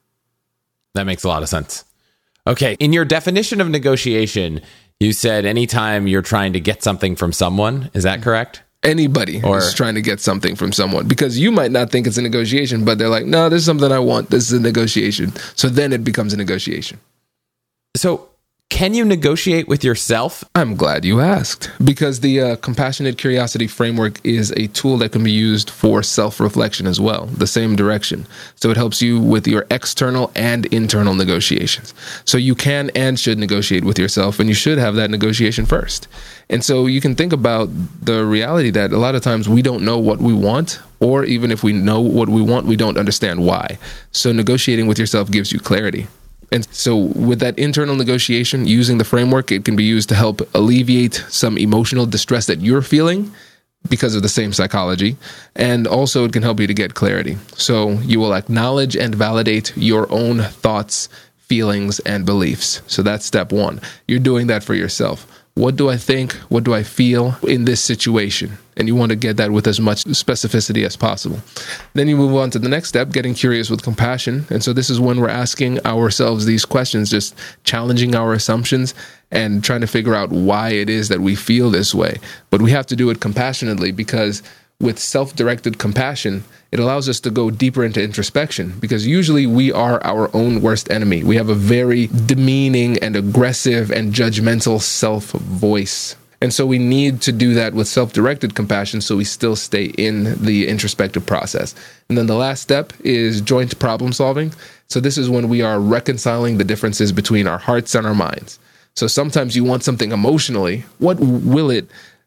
That makes a lot of sense. Okay. In your definition of negotiation, you said anytime you're trying to get something from someone. Is that correct? Anybody or, is trying to get something from someone, because you might not think it's a negotiation, but they're like, no, this is something I want. This is a negotiation. So then it becomes a negotiation. So can you negotiate with yourself? I'm glad you asked, because the uh, compassionate curiosity framework is a tool that can be used for self-reflection as well, the same direction. So it helps you with your external and internal negotiations. So you can and should negotiate with yourself, and you should have that negotiation first. And so you can think about the reality that a lot of times we don't know what we want, or even if we know what we want, we don't understand why. So negotiating with yourself gives you clarity. And so with that internal negotiation, using the framework, it can be used to help alleviate some emotional distress that you're feeling because of the same psychology. And also it can help you to get clarity. So you will acknowledge and validate your own thoughts, feelings, and beliefs. So that's step one. You're doing that for yourself. What do I think? What do I feel in this situation? And you want to get that with as much specificity as possible. Then you move on to the next step, getting curious with compassion. And so this is when we're asking ourselves these questions, just challenging our assumptions and trying to figure out why it is that we feel this way. But we have to do it compassionately, because with self-directed compassion, it allows us to go deeper into introspection, because usually we are our own worst enemy. We have a very demeaning and aggressive and judgmental self-voice. And so we need to do that with self-directed compassion so we still stay in the introspective process. And then the last step is joint problem solving. So this is when we are reconciling the differences between our hearts and our minds. So sometimes you want something emotionally. What will it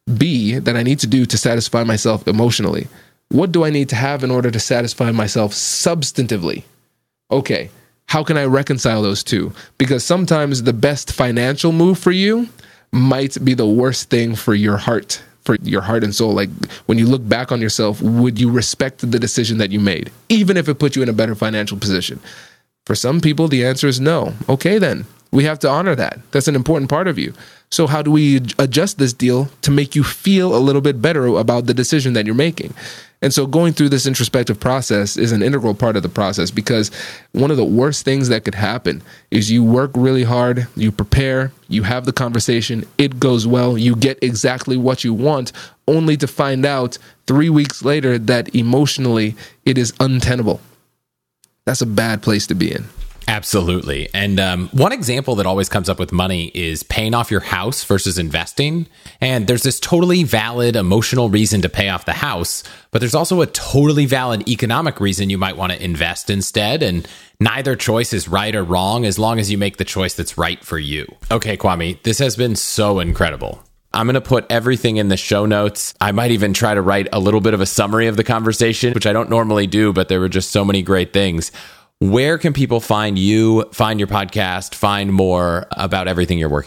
be that I need to do to satisfy myself emotionally? What do I need to have in order to satisfy myself substantively? Okay, how can I reconcile those two? Because sometimes the best financial move for you might be the worst thing for your heart, for your heart and soul. Like when you look back on yourself, would you respect the decision that you made, even if it put you in a better financial position? For some people, the answer is no. Okay, then. We have to honor that. That's an important part of you. So how do we adjust this deal to make you feel a little bit better about the decision that you're making? And so going through this introspective process is an integral part of the process, because one of the worst things that could happen is you work really hard, you prepare, you have the conversation, it goes well, you get exactly what you want, only to find out three weeks later that emotionally it is untenable. That's a bad place to be in. Absolutely. And um, one example that always comes up with money is paying off your house versus investing. And there's this totally valid emotional reason to pay off the house, but there's also a totally valid economic reason you might want to invest instead. And neither choice is right or wrong as long as you make the choice that's right for you. Okay, Kwame, this has been so incredible. I'm going to put everything in the show notes. I might even try to write a little bit of a summary of the conversation, which I don't normally do, but there were just so many great things. Where can people find you, find your podcast, find more about everything you're working on?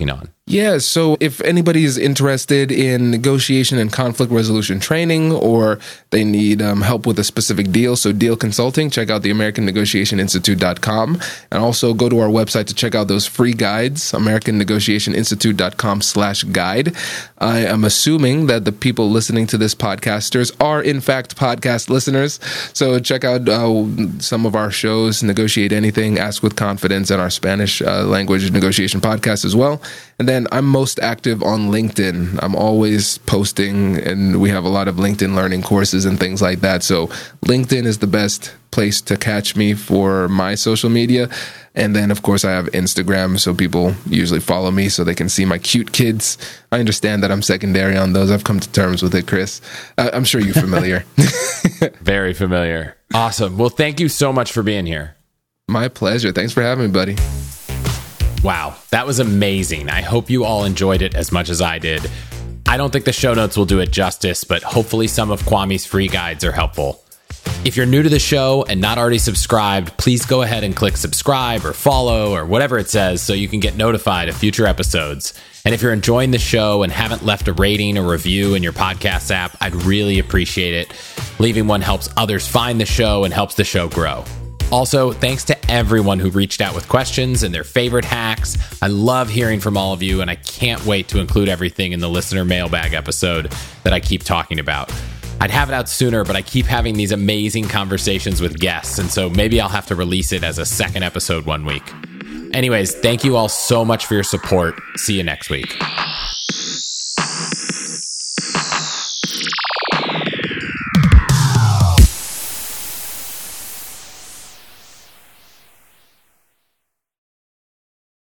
Yeah, so if anybody is interested in negotiation and conflict resolution training, or they need um, help with a specific deal, so deal consulting, check out the American Negotiation Institute dot com. And also go to our website to check out those free guides, American Negotiation Institute dot com slash guide. I am assuming that the people listening to this podcasters are, in fact, podcast listeners. So check out uh, some of our shows, Negotiate Anything, Ask with Confidence, and our Spanish uh, language negotiation podcast as well. And then I'm most active on LinkedIn. I'm always posting, and we have a lot of LinkedIn learning courses and things like that. So LinkedIn is the best place to catch me for my social media. And then, of course, I have Instagram, so people usually follow me so they can see my cute kids. I understand that I'm secondary on those. I've come to terms with it, Chris. Uh, I'm sure you're familiar. Very familiar. Awesome. Well, thank you so much for being here. My pleasure. Thanks for having me, buddy. Wow, that was amazing. I hope you all enjoyed it as much as I did. I don't think the show notes will do it justice, but hopefully some of Kwame's free guides are helpful. If you're new to the show and not already subscribed, please go ahead and click subscribe or follow or whatever it says so you can get notified of future episodes. And if you're enjoying the show and haven't left a rating or review in your podcast app, I'd really appreciate it. Leaving one helps others find the show and helps the show grow. Also, thanks to everyone who reached out with questions and their favorite hacks. I love hearing from all of you, and I can't wait to include everything in the listener mailbag episode that I keep talking about. I'd have it out sooner, but I keep having these amazing conversations with guests, and so maybe I'll have to release it as a second episode one week. Anyways, thank you all so much for your support. See you next week.